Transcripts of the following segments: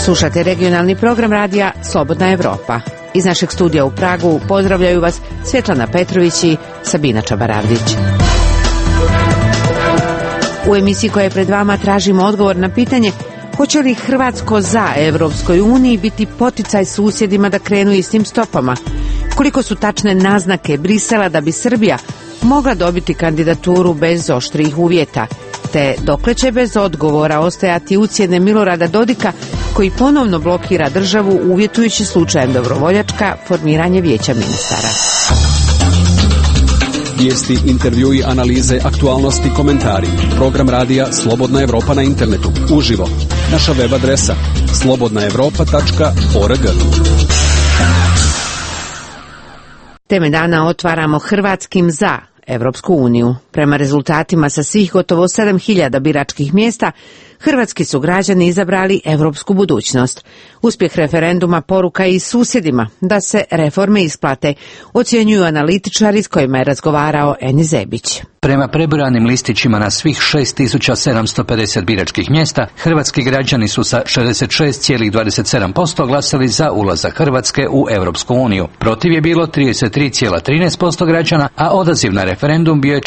Slušate regionalni program radija Slobodna Evropa. Iz našeg studija u Pragu pozdravljaju vas Svetlana Petrović i Sabina Čabaravdić. U emisiji koja je pred vama tražimo odgovor na pitanje hoće li Hrvatsko za Evropskoj uniji biti poticaj susjedima da krenu istim stopama? Koliko su tačne naznake Brisela da bi Srbija mogla dobiti kandidaturu bez oštrih uvjeta? Te dokle će bez odgovora ostajati ucjene Milorada Dodika koji ponovno blokira državu uvjetujući slučajem Dobrovoljačka formiranje vijeća ministara. Vijesti, intervjui, analize, aktualnosti, komentari. Program radija Slobodna Evropa na internetu. Uživo. Naša web adresa slobodnaevropa.org. Teme dana otvaramo hrvatskim za Evropsku uniju. Prema rezultatima sa svih gotovo 7.000 biračkih mjesta, hrvatski su građani izabrali evropsku budućnost. Uspjeh referenduma poruka i susjedima da se reforme isplate, ocjenjuju analitičari s kojima je razgovarao Eni Zebić. Prema prebrojanim listićima na svih 6.750 biračkih mjesta, hrvatski građani su sa 66,27% glasali za ulazak Hrvatske u Evropsku uniju. Protiv je bilo 33,13% građana, a odaziv na referendum bio je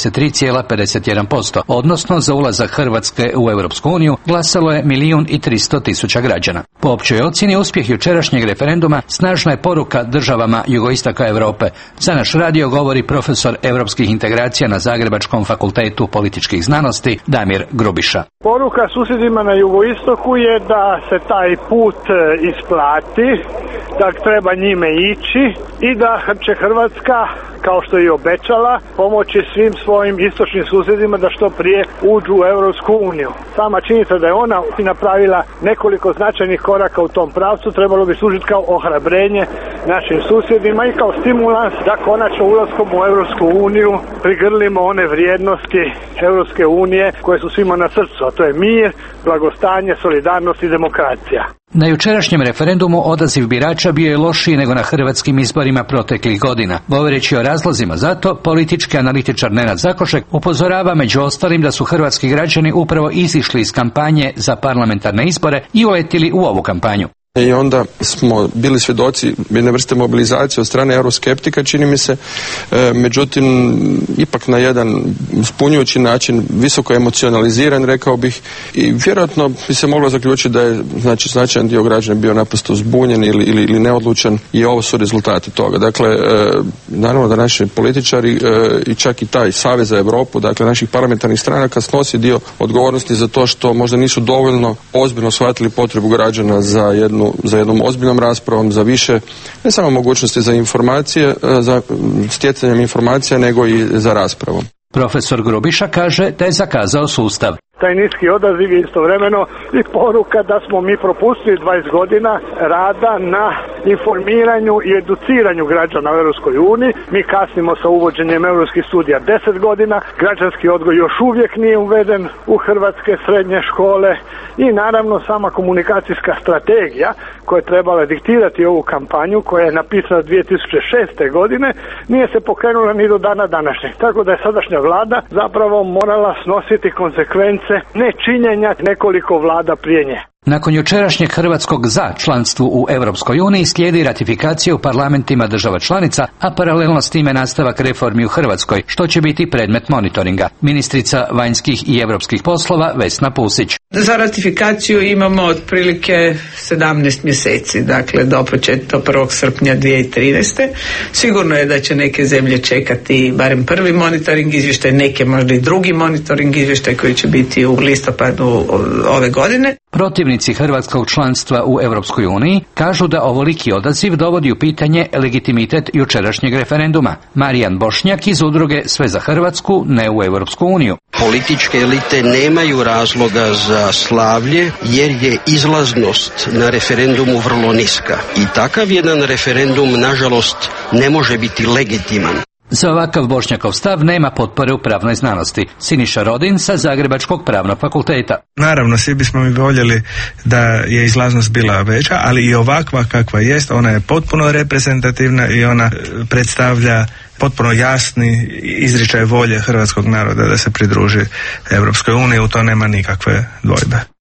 43,51%, odnosno za ulazak Hrvatske u Evropsku uniju glasalo je 1.300.000 građana. Po općoj ocjeni uspjeh jučerašnjeg referenduma snažna je poruka državama jugoistaka Europe. Za naš radio govori profesor europskih integracija na Zagrebačkom fakultetu političkih znanosti Damir Grubiša. Poruka susjedima na jugoistoku je da se taj put isplati, da treba njime ići i da će Hrvatska, kao što je i obećala, pomoći svim svojim istočnim susjedima da što prije uđu u Europsku uniju. Sama činjenica da je ona napravila nekoliko značajnih koraka u tom pravcu trebalo bi služiti kao ohrabrenje našim susjedima i kao stimulans da konačno ulaskom u Europsku uniju prigrlimo one vrijednosti Europske unije koje su svima na srcu, a to je mir, blagostanje, solidarnost i demokracija. Na jučerašnjem referendumu odaziv birača bio je lošiji nego na hrvatskim izborima proteklih godina. Govoreći o razlozima za to, politički analitičar Nenad Zakošek upozorava među ostalim da su hrvatski građani upravo izišli iz kampanje za parlamentarne izbore i uletili u ovu kampanju. I onda smo bili svjedoci jedne vrste mobilizacije od strane euroskeptika, čini mi se, međutim, ipak na jedan zbunjujući način, visoko emocionaliziran, rekao bih, i vjerojatno bi se moglo zaključiti da je značajan dio građana bio naprosto zbunjen ili neodlučan i ovo su rezultati toga. Dakle, naravno da naši političari i čak i taj Savez za Europu, dakle naših parlamentarnih stranaka snosi dio odgovornosti za to što možda nisu dovoljno ozbiljno shvatili potrebu građana za jednom ozbiljnom raspravom, za više, ne samo mogućnosti za informacije, za stjecanjem informacija, nego i za raspravom. Profesor Grubiša kaže da je zakazao sustav. Taj niski odaziv je istovremeno i poruka da smo mi propustili 20 godina rada na informiranju i educiranju građana u Europskoj uniji. Mi kasnimo sa uvođenjem europskih studija 10 godina, građanski odgoj još uvijek nije uveden u hrvatske srednje škole i naravno sama komunikacijska strategija koja je trebala diktirati ovu kampanju, koja je napisana 2006. godine, nije se pokrenula ni do dana današnjeg. Tako da je sadašnja vlada zapravo morala snositi konsekvence nečinjenja nekoliko vlada prije nje. Nakon jučerašnjeg hrvatskog za članstvu u Europskoj uniji slijedi ratifikacija u parlamentima država članica, a paralelno s time nastavak reformi u Hrvatskoj, što će biti predmet monitoringa. Ministrica vanjskih i europskih poslova Vesna Pusić. Za ratifikaciju imamo otprilike 17 mjeseci, dakle do 1. srpnja 2013. Sigurno je da će neke zemlje čekati barem prvi monitoring izvještaj, neke možda i drugi monitoring izvještaj koji će biti u listopadu ove godine. Protivnici hrvatskog članstva u Europskoj uniji kažu da ovoliki odaziv dovodi u pitanje legitimitet jučerašnjeg referenduma. Marijan Bošnjak iz udruge Sve za Hrvatsku, ne u Europsku uniju. Političke elite nemaju razloga za slavlje jer je izlaznost na referendumu vrlo niska. I takav jedan referendum, nažalost, ne može biti legitiman. Za ovakav Bošnjakov stav nema potpore u pravnoj znanosti. Siniša Rodin sa Zagrebačkog pravnog fakulteta. Naravno, svi bismo mi voljeli da je izlaznost bila veća, ali i ovakva kakva jest, ona je potpuno reprezentativna i ona predstavlja potpuno jasni izričaj volje hrvatskog naroda da se pridruži Europskoj uniji, u to nema nikakve dvojbe.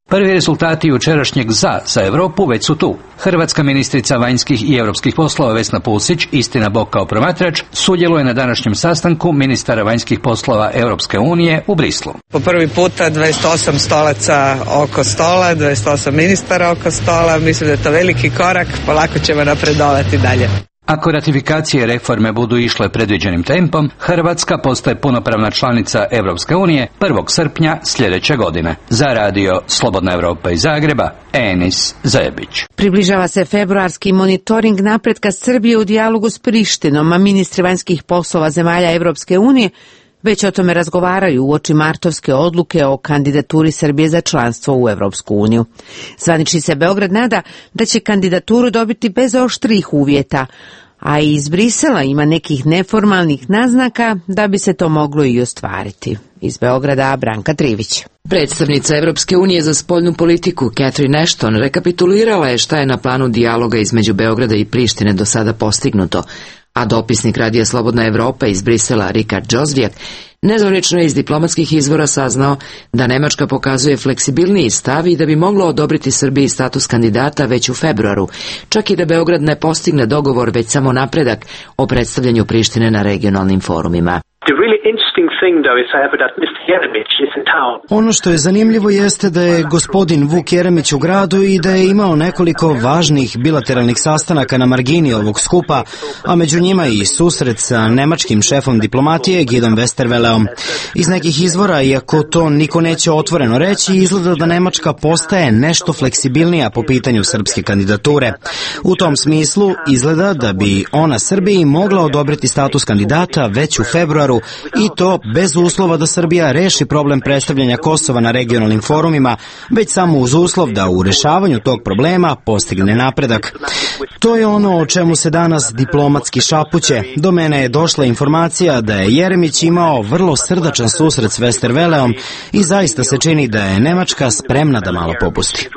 Prvi rezultati jučerašnjeg za Europu već su tu. Hrvatska ministrica vanjskih i europskih poslova Vesna Pusić, istina bog kao promatrač, sudjeluje na današnjem sastanku ministara vanjskih poslova Europske unije u Brislu. Po prvi puta 28 stolaca oko stola, 28 ministara oko stola, mislim da je to veliki korak, polako ćemo napredovati dalje. Ako ratifikacije reforme budu išle predviđenim tempom, Hrvatska postaje punopravna članica Europske unije 1. srpnja sljedeće godine. Za radio Slobodna Europa iz Zagreba, Enis Zebić. Približava se februarski monitoring napretka Srbije u dijalogu s Prištinom, a ministri vanjskih poslova zemalja Europske unije već o tome razgovaraju uoči martovske odluke o kandidaturi Srbije za članstvo u Europsku uniju. Zvanični se Beograd nada da će kandidaturu dobiti bez oštrih uvjeta, a i iz Brisela ima nekih neformalnih naznaka da bi se to moglo i ostvariti. Iz Beograda Branka Trivić. Predstavnica Europske unije za spoljnu politiku Catherine Ashton rekapitulirala je šta je na planu dijaloga između Beograda i Prištine do sada postignuto, a dopisnik Radija Slobodna Evropa iz Brisela Richard Jozviak nezvanično je iz diplomatskih izvora saznao da Nemačka pokazuje fleksibilniji stav i da bi moglo odobriti Srbiji status kandidata već u februaru, čak i da Beograd ne postigne dogovor već samo napredak o predstavljanju Prištine na regionalnim forumima. Ono što je zanimljivo jeste da je gospodin Vuk Jeremić u gradu i da je imao nekoliko važnih bilateralnih sastanaka na margini ovog skupa, a među njima i susret sa nemačkim šefom diplomatije Guidom Westerwelleom. Iz nekih izvora, iako to niko neće otvoreno reći, izgleda da Nemačka postaje nešto fleksibilnija po pitanju srpske kandidature. U tom smislu izgleda da bi ona Srbiji mogla odobriti status kandidata već u februaru, i to bez uslova da Srbija reši problem predstavljanja Kosova na regionalnim forumima, već samo uz uslov da u rešavanju tog problema postigne napredak. To je ono o čemu se danas diplomatski šapuće. Do mene je došla informacija da je Jeremić imao vrlo srdačan susret s Westerwelleom i zaista se čini da je Nemačka spremna da malo popusti.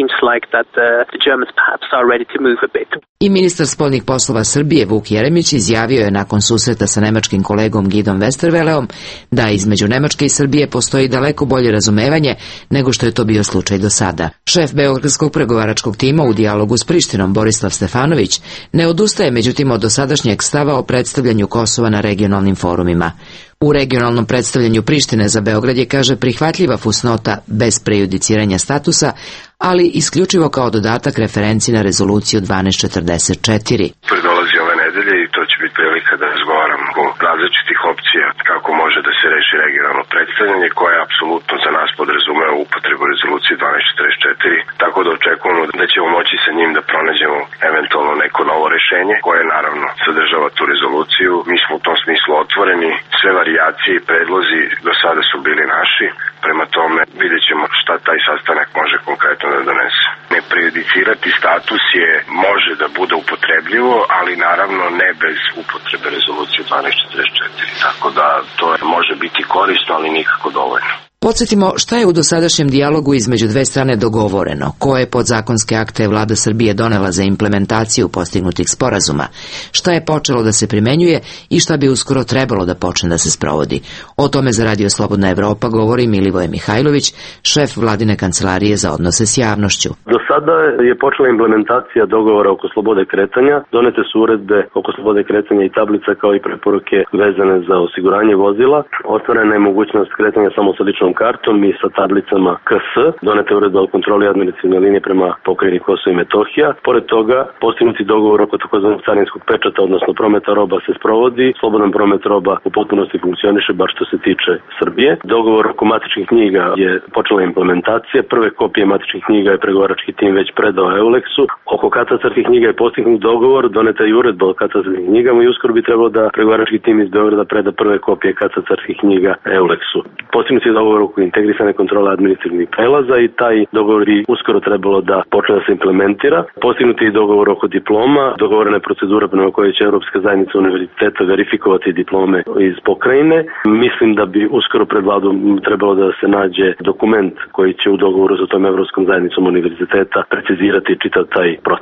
I ministar spoljnih poslova Srbije Vuk Jeremić izjavio je nakon susreta sa nemačkim kolegom Guidom Westerwelleom da između Nemačke i Srbije postoji daleko bolje razumevanje nego što je to bio slučaj do sada. Šef beogradskog pregovaračkog tima u dijalogu s Prištinom Borislav Stefanović ne odustaje međutim od dosadašnjeg stava o predstavljanju Kosova na regionalnim forumima. U regionalnom predstavljanju Prištine za Beograd je, kaže, prihvatljiva fusnota bez prejudiciranja statusa, ali isključivo kao dodatak referenci na rezoluciju 1244. Predolazi ove nedelje i to će biti prilika da razgovaram o različitih opcija kako može da se reši regionalno predstavljanje, koje apsolutno za nas podrazumeva upotrebu rezolucije 1244, tako da očekujemo da ćemo moći sa njim da pronađemo eventualno neko novo rešenje koje naravno sadržava tu rezoluciju. Mi smo u tom smislu otvoreni, sve varijacije i predlozi do sada su bili naši, prema tome vidjet ćemo šta taj sastanak može konkretno da donese. Ne prejudicirati status može da bude upotrebljivo, ali naravno ne bez upotrebe rezolucije 1244, tako da to može biti korisno, ali nikako dovoljno. Podsjetimo šta je u dosadašnjem dijalogu između dve strane dogovoreno, koje podzakonske akte je vlada Srbije donela za implementaciju postignutih sporazuma, šta je počelo da se primenjuje i šta bi uskoro trebalo da počne da se sprovodi. O tome za Radio Slobodna Evropa govori Milivoje Mihajlović, šef vladine kancelarije za odnose s javnošću. Do sada je počela implementacija dogovora oko slobode kretanja, donete su uredbe oko slobode kretanja i tablica kao i preporuke vezane za osiguranje vozila, otvorena je mogućnost kretanja samo sa ličnom kartom i sa tablicama KS, doneta je uredba o kontroli administrativne linije prema pokrajini Kosovo i Metohija. Pored toga, postignuti dogovor oko takozvanog carinskog pečata, odnosno prometa roba se sprovodi, slobodan promet roba u potpunosti funkcioniše, baš što se tiče Srbije. Dogovor oko matičnih knjiga je počela implementacija, prve kopije matičnih knjiga je pregovarački tim već predao EULEX-u. Oko katastarskih knjiga je postignut dogovor, doneta je uredba o katastarskim knjigama i uskoro bi trebalo da pregovarački tim iz Beograda preda prve kopije katastarskih knjiga EULEX-u. Postignut je dogovor oko integrisane kontrole administrativnih prelaza i taj dogovor bi uskoro trebalo da počne da se implementira. Postignut je i dogovor oko diploma, dogovorena je procedura prema kojoj će Europska zajednica univerziteta verifikovati diplome iz pokrajine. Mislim da bi uskoro pred vladom trebalo da se nađe dokument koji će u dogovoru sa tom Evropskom zajednicom univerziteta precizirati čitav taj proces.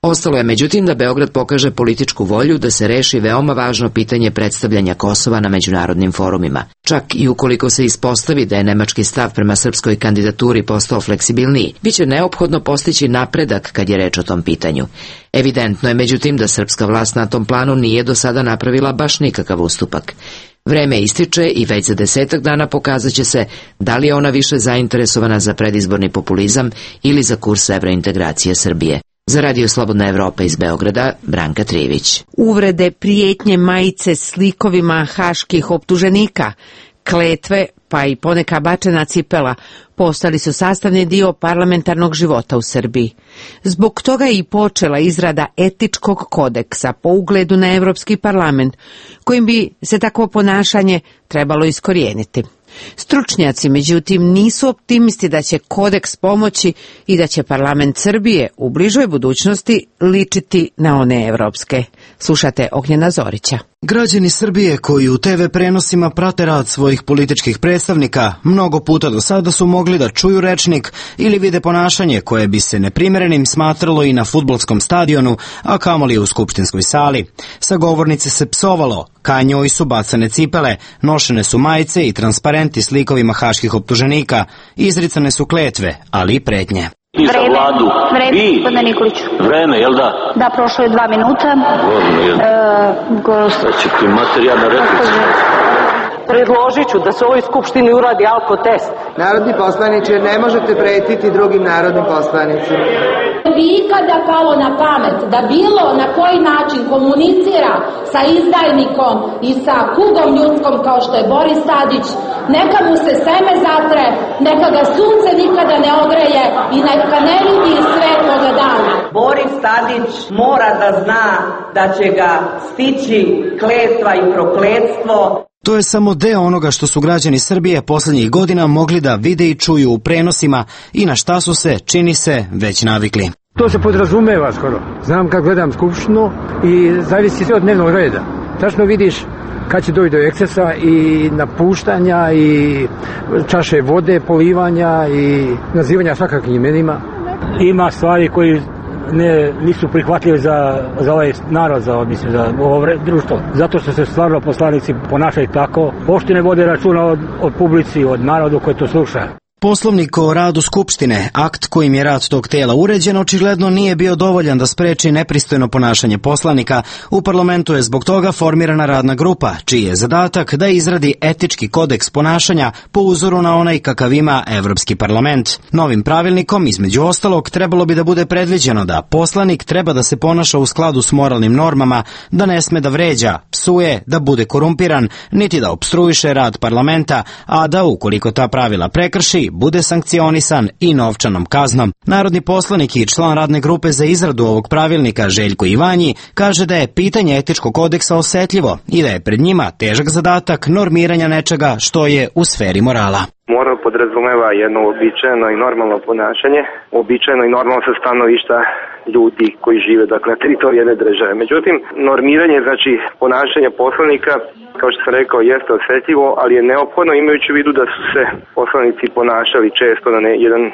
Ostalo je međutim da Beograd pokaže političku volju da se reši veoma važno pitanje predstavljanja Kosova na međunarodnim forumima. Čak i ukoliko se ispostavi da je nemački stav prema srpskoj kandidaturi postao fleksibilniji, biće neophodno postići napredak kad je reč o tom pitanju. Evidentno je međutim da srpska vlast na tom planu nije do sada napravila baš nikakav ustupak. Vreme ističe i već za 10 dana pokazat će se da li je ona više zainteresovana za predizborni populizam ili za kurs evrointegracije Srbije. Za Radio Slobodna Evropa iz Beograda, Branka Trivić. Uvrede, prijetnje, majice s likovima haških optuženika, kletve, pa i poneka bačena cipela, postali su sastavni dio parlamentarnog života u Srbiji. Zbog toga je i počela izrada etičkog kodeksa po ugledu na Evropski parlament, kojim bi se takvo ponašanje trebalo iskorijeniti. Stručnjaci, međutim, nisu optimisti da će kodeks pomoći i da će parlament Srbije u bližoj budućnosti ličiti na one evropske. Slušate Ognjena Zorića. Građani Srbije koji u TV prenosima prate rad svojih političkih predstavnika mnogo puta do sada su mogli da čuju rečnik ili vide ponašanje koje bi se neprimerenim smatralo i na fudbalskom stadionu, a kamoli u skupštinskoj sali. Sa govornice se psovalo, ka njoj su bacane cipele, nošene su majice i transparenti s likovima haških optuženika, izricane su kletve, ali i pretnje. Vreme, gospodine Nikoliću. Vreme, jel da? Da, prošlo je 2 minuta. Šta će ti materijana replici? Predložit ću da se u ovoj skupštini uradi alkotest. Narodni poslaniče, ne možete pretiti drugim narodnim poslanicima. Vi ikada palo na pamet da bilo na koji način komunicira sa izdajnikom i sa kugom ljudskom kao što je Boris Tadić, neka mu se seme zatre, neka ga sunce nikada ne ogreje i neka ne vidi svetloga dana. Boris Tadić mora da zna da će ga stići kletva i prokletstvo. To je samo deo onoga što su građani Srbije poslednjih godina mogli da vide i čuju u prenosima i na šta su se, čini se, već navikli. To se podrazumeva skoro. Znam kad gledam skupštinu i zavisi sve od dnevnog reda. Tačno vidiš kad će doći do ekscesa i napuštanja i čaše vode, polivanja i nazivanja svakakvim imenima. Ima stvari koji nisu prihvatljive za ovaj narod, za ovo društvo. Zato što se stvarno poslanici ponašaju tako, poštine vode računa od publici, od narodu koji to sluša. Poslovnik o radu Skupštine, akt kojim je rad tog tela uređen, očigledno nije bio dovoljan da spreči nepristojno ponašanje poslanika. U parlamentu je zbog toga formirana radna grupa, čiji je zadatak da izradi etički kodeks ponašanja po uzoru na onaj kakav ima Evropski parlament. Novim pravilnikom, između ostalog, trebalo bi da bude predviđeno da poslanik treba da se ponaša u skladu s moralnim normama, da ne sme da vređa, psuje, da bude korumpiran, niti da opstruiše rad parlamenta, a da ukoliko ta pravila prekrši, bude sankcionisan i novčanom kaznom. Narodni poslanik i član radne grupe za izradu ovog pravilnika Željko Ivanji kaže da je pitanje etičkog kodeksa osetljivo i da je pred njima težak zadatak normiranja nečega što je u sferi morala. Moral podrazumeva jedno uobičajeno i normalno ponašanje, uobičajeno i normalno sa stanovišta ljudi koji žive na teritoriji jedne države. Međutim, normiranje, znači ponašanje poslanika, kao što sam rekao, jeste osetljivo, ali je neophodno imajući u vidu da su se poslanici ponašali često na jedan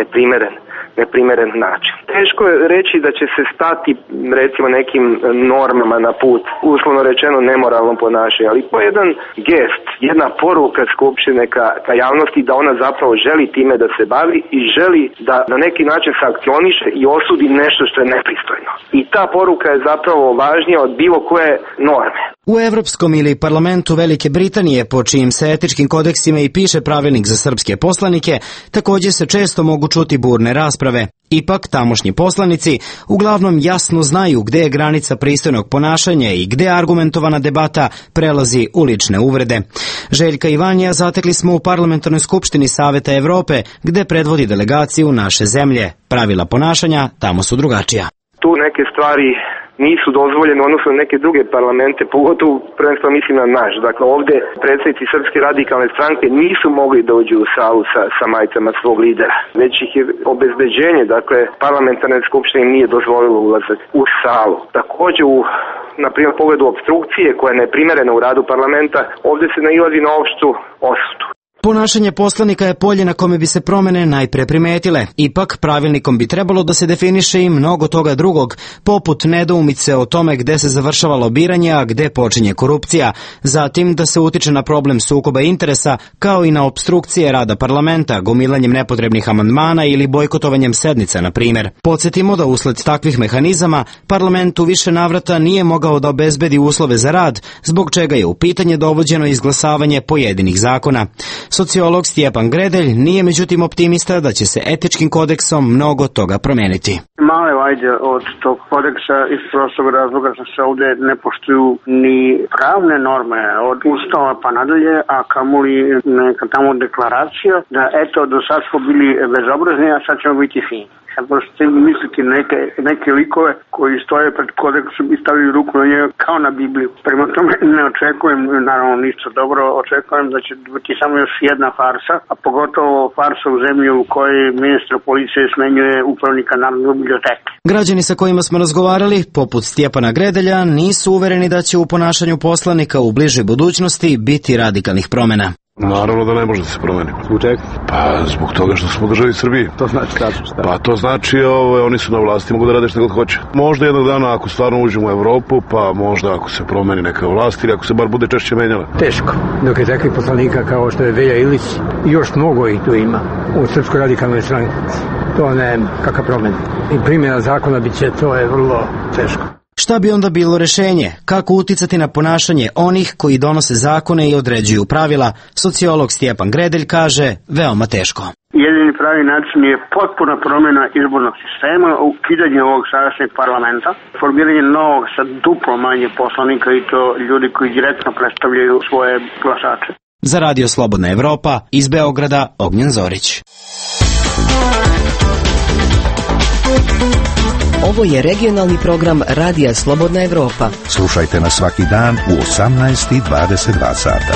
neprimeren način. Teško je reći da će se stati recimo nekim normama na put, uslovno rečeno nemoralnom ponašanju, ali po jedan gest, jedna poruka Skupštine ka javnosti da ona zapravo želi time da se bavi i želi da na neki način sankcioniše i osudi nešto što je nepristojno. I ta poruka je zapravo važnija od bilo koje norme. U Evropskom ili parlamentu Velike Britanije, po čijim se etičkim kodeksima i piše pravilnik za srpske poslanike, također se često mogu čuti burne rasprave. Ipak, tamošnji poslanici uglavnom jasno znaju gde je granica pristojnog ponašanja i gde argumentovana debata prelazi u lične uvrede. Željka Ivanija zatekli smo u Parlamentarnoj skupštini Saveta Evrope, gde predvodi delegaciju naše zemlje. Pravila ponašanja tamo su drugačija. Tu neke stvari nisu dozvoljene odnosno neke druge parlamente, pogotovo prvenstveno mislim na naš. Dakle, ovdje predsjednici Srpske radikalne stranke nisu mogli da uđu u salu sa majicama svog lidera, već ih je obezbeđenje, dakle, parlamentarne skupštine nije dozvolilo ulazak u salu. Također na primjer, pogledu opstrukcije koja je neprimerena u radu parlamenta, ovdje se nailazi na opštu osudu. Ponašanje poslanika je polje na kome bi se promene najpre primetile. Ipak, pravilnikom bi trebalo da se definiše i mnogo toga drugog, poput nedoumice o tome gde se završava lobiranje, a gde počinje korupcija. Zatim da se utiče na problem sukoba interesa, kao i na opstrukcije rada parlamenta, gomilanjem nepotrebnih amandmana ili bojkotovanjem sednica, na primjer. Podsjetimo da usled takvih mehanizama parlament u više navrata nije mogao da obezbedi uslove za rad, zbog čega je u pitanje dovođeno izglasavanje pojedinih zakona. Sociolog Stjepan Gredelj nije međutim optimista da će se etičkim kodeksom mnogo toga promeniti. Male vajde od tog kodeksa iz prostog razloga što se ovdje ne poštuju ni pravne norme od Ustava pa nadalje, a kamoli neka tamo deklaracija da eto do sad smo bili bezobrazni, a sad ćemo biti fini. Sad možete misliti neke likove koji stoje pred kodeksom i stavljaju ruku na njega kao na Bibliju. Prema tome ne očekujem naravno ništa dobro, očekujem da će biti samo još jedna farsa, a pogotovo farsa u zemlji u kojoj ministar policije smenjuje upravnika Narodne biblioteke. Građani sa kojima smo razgovarali, poput Stjepana Gredelja, nisu uvereni da će u ponašanju poslanika u bližoj budućnosti biti radikalnih promjena. Naravno da ne može da se promeni. Zbog čega? Pa zbog toga što smo u državi Srbiji. To znači šta? Pa to znači oni su na vlasti, mogu da rade šta god hoće. Možda jednog dana ako stvarno uđemo u Evropu, pa možda ako se promeni neka vlast ili ako se bar bude češće menjala. Teško. Dok je takvih poslanika kao što je Velja Ilić i još mnogo ih tu ima u Srpskoj radikalnoj stranci. To ne kakva promena. I primjena zakona to je vrlo teško. Šta bi onda bilo rešenje? Kako uticati na ponašanje onih koji donose zakone i određuju pravila? Sociolog Stjepan Gredelj kaže, veoma teško. Jedini pravi način je potpuna promjena izbornog sistema, ukidanje ovog sadašnjeg parlamenta, formiranje novog sa duplo manje poslanika i to ljudi koji direktno predstavljaju svoje glasače. Za Radio Slobodna Evropa, iz Beograda, Ognjen Zorić. Ovo je regionalni program Radija Slobodna Evropa. Slušajte nas svaki dan u 18:22 sata.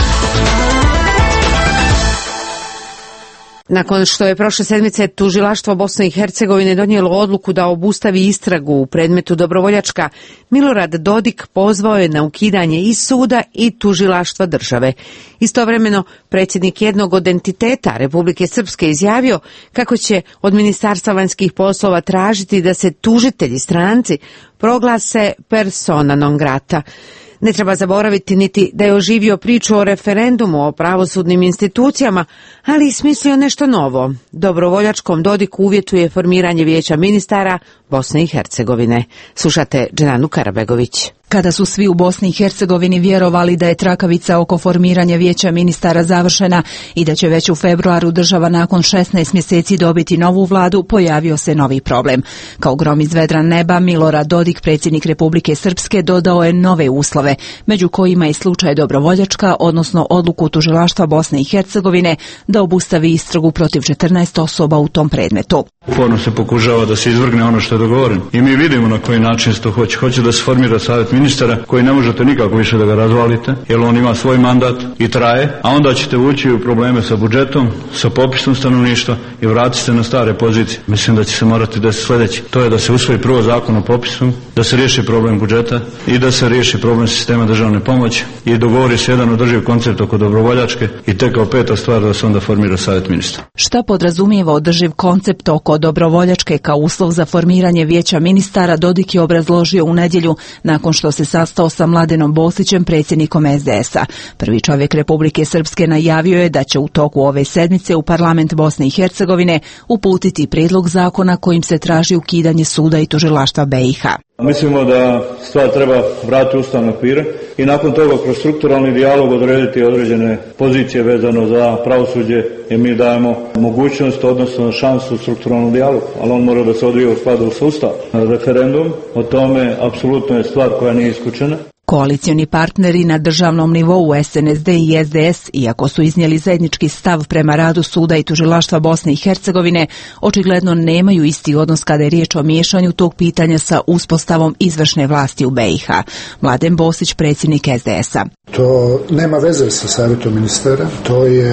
Nakon što je prošle sedmice tužilaštvo Bosne i Hercegovine donijelo odluku da obustavi istragu u predmetu Dobrovoljačka, Milorad Dodik pozvao je na ukidanje i suda i tužilaštva države. Istovremeno, predsjednik jednog od entiteta Republike Srpske izjavio kako će od Ministarstva vanjskih poslova tražiti da se tužitelji stranci proglase persona non grata. Ne treba zaboraviti niti da je oživio priču o referendumu o pravosudnim institucijama, ali i smislio nešto novo. Dobrovoljačkom Dodiku uvjetuje formiranje vijeća ministara Bosne i Hercegovine. Slušate Dženanu Karabegović. Kada su svi u Bosni i Hercegovini vjerovali da je trakavica oko formiranja vijeća ministara završena i da će već u februaru država nakon 16 mjeseci dobiti novu vladu, pojavio se novi problem. Kao grom iz vedra neba, Milorad Dodik, predsjednik Republike Srpske, dodao je nove uslove, među kojima je slučaj Dobrovoljačka, odnosno odluku tužilaštva Bosne i Hercegovine da obustavi istragu protiv 14 osoba u tom predmetu. Uporno se pokušava da se izvrgne ono što je dogovoreno. I mi vidimo na koji način se to hoće. Hoće da se formira savjet ministara koji ne možete nikako više da ga razvalite, jer on ima svoj mandat i traje, a onda ćete ući u probleme sa budžetom, sa popisom stanovništva i vratiti se na stare pozicije. Mislim da će se morati desiti sljedeće. To je da se usvoji prvo zakon o popisu, da se riješi problem budžeta i da se riješi problem sistema državne pomoći i dogovori se jedan održiv koncept oko Dobrovoljačke i tek kao peta stvar da se onda formira savjet ministara. Šta podrazumijeva održiv koncept oko Dobrovoljačke kao uslov za formiranje vijeća ministara, Dodik je obrazložio u nedjelju nakon što se sastao sa Mladenom Bosićem, predsjednikom SDS-a. Prvi čovjek Republike Srpske najavio je da će u toku ove sedmice u parlament Bosne i Hercegovine uputiti prijedlog zakona kojim se traži ukidanje suda i tužilaštva BiH. Mislimo da stvar treba vratiti u ustavne okvire i nakon toga kroz strukturalni dijalog odrediti određene pozicije vezano za pravosuđe, jer mi dajemo mogućnost, odnosno šansu strukturalnog dijaloga, ali on mora da se odvija u skladu sa Ustavom. Referendum o tome apsolutno je stvar koja nije isključena. Koalicioni partneri na državnom nivou SNSD i SDS, iako su iznijeli zajednički stav prema radu suda i tužilaštva Bosne i Hercegovine, očigledno nemaju isti odnos kada je riječ o miješanju tog pitanja sa uspostavom izvršne vlasti u BiH. Mladen Bosić, predsjednik SDS-a. To nema veze sa savjetom ministara, to je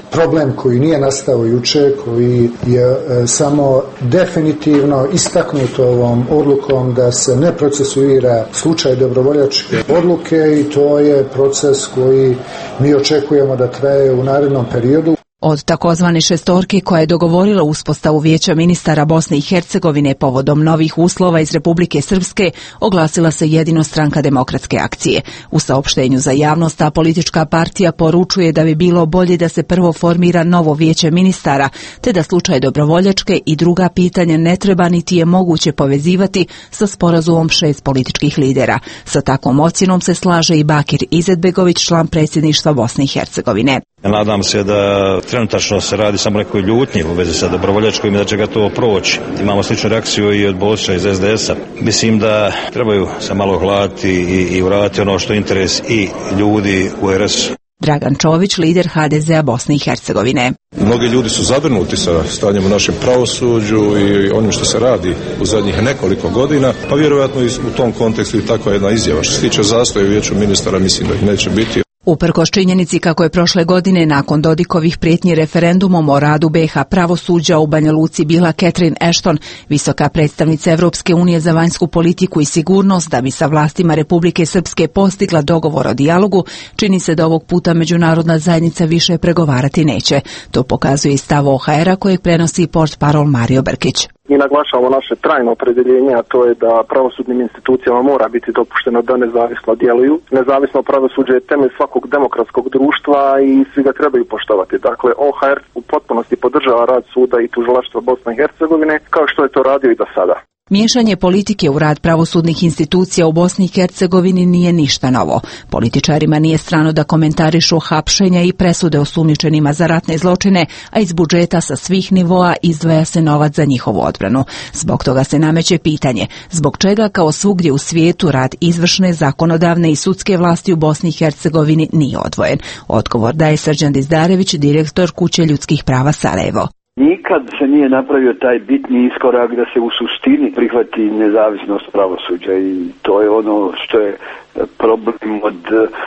problem koji nije nastao juče, koji je samo definitivno istaknut ovom odlukom da se ne procesuira slučaj dobrovoljačke odluke i to je proces koji mi očekujemo da traje u narednom periodu. Od takozvane šestorke koja je dogovorila uspostavu Vijeća ministara Bosne i Hercegovine povodom novih uslova iz Republike Srpske oglasila se jedino Stranka demokratske akcije. U saopštenju za javnost ta politička partija poručuje da bi bilo bolje da se prvo formira novo Vijeće ministara, te da slučaj dobrovoljačke i druga pitanja ne treba niti je moguće povezivati sa sporazumom 6 političkih lidera. Sa takvom ocjenom se slaže i Bakir Izetbegović, član predsjedništva Bosne i Hercegovine. Nadam se da trenutačno se radi samo nekoj ljutnji u vezi sa dobrovoljačkom i da će ga to proći. Imamo sličnu reakciju i od Bosića iz SDS-a. Mislim da trebaju se malo hladiti i uraditi ono što je interes i ljudi u RS. Dragan Čović, lider HDZ-a Bosne i Hercegovine. Mnogi ljudi su zabrinuti sa stanjem u našem pravosuđu i onim što se radi u zadnjih nekoliko godina, pa vjerojatno i u tom kontekstu i takva jedna izjava. Što se tiče zastoja u Vijeću ministara, mislim da ih neće biti. Uprkos činjenici kako je prošle godine nakon Dodikovih prijetnji referendumom o radu BiH pravosuđa u Banja Luci bila Catherine Ashton, visoka predstavnica Evropske unije za vanjsku politiku i sigurnost, da bi sa vlastima Republike Srpske postigla dogovor o dijalogu, čini se da ovog puta međunarodna zajednica više pregovarati neće. To pokazuje i stav OHR-a kojeg prenosi portparol Mario Brkić. Mi naglašavamo naše trajno opredjeljenje, a to je da pravosudnim institucijama mora biti dopušteno da nezavisno djeluju. Nezavisno pravosuđe je temelj svakog demokratskog društva i svi ga trebaju poštovati. Dakle, OHR u potpunosti podržava rad suda i tužilaštva Bosne i Hercegovine, kao što je to radio i do sada. Miješanje politike u rad pravosudnih institucija u Bosni i Hercegovini nije ništa novo. Političarima nije strano da komentarišu hapšenja i presude osumnjičenima za ratne zločine, a iz budžeta sa svih nivoa izdvaja se novac za njihovu odbranu. Zbog toga se nameće pitanje, zbog čega kao svugdje u svijetu rad izvršne, zakonodavne i sudske vlasti u Bosni i Hercegovini nije odvojen. Odgovor daje Srđan Dizdarević, direktor Kuće ljudskih prava Sarajevo. Nikad se nije napravio taj bitni iskorak da se u suštini prihvati nezavisnost pravosuđa i to je ono što je problem od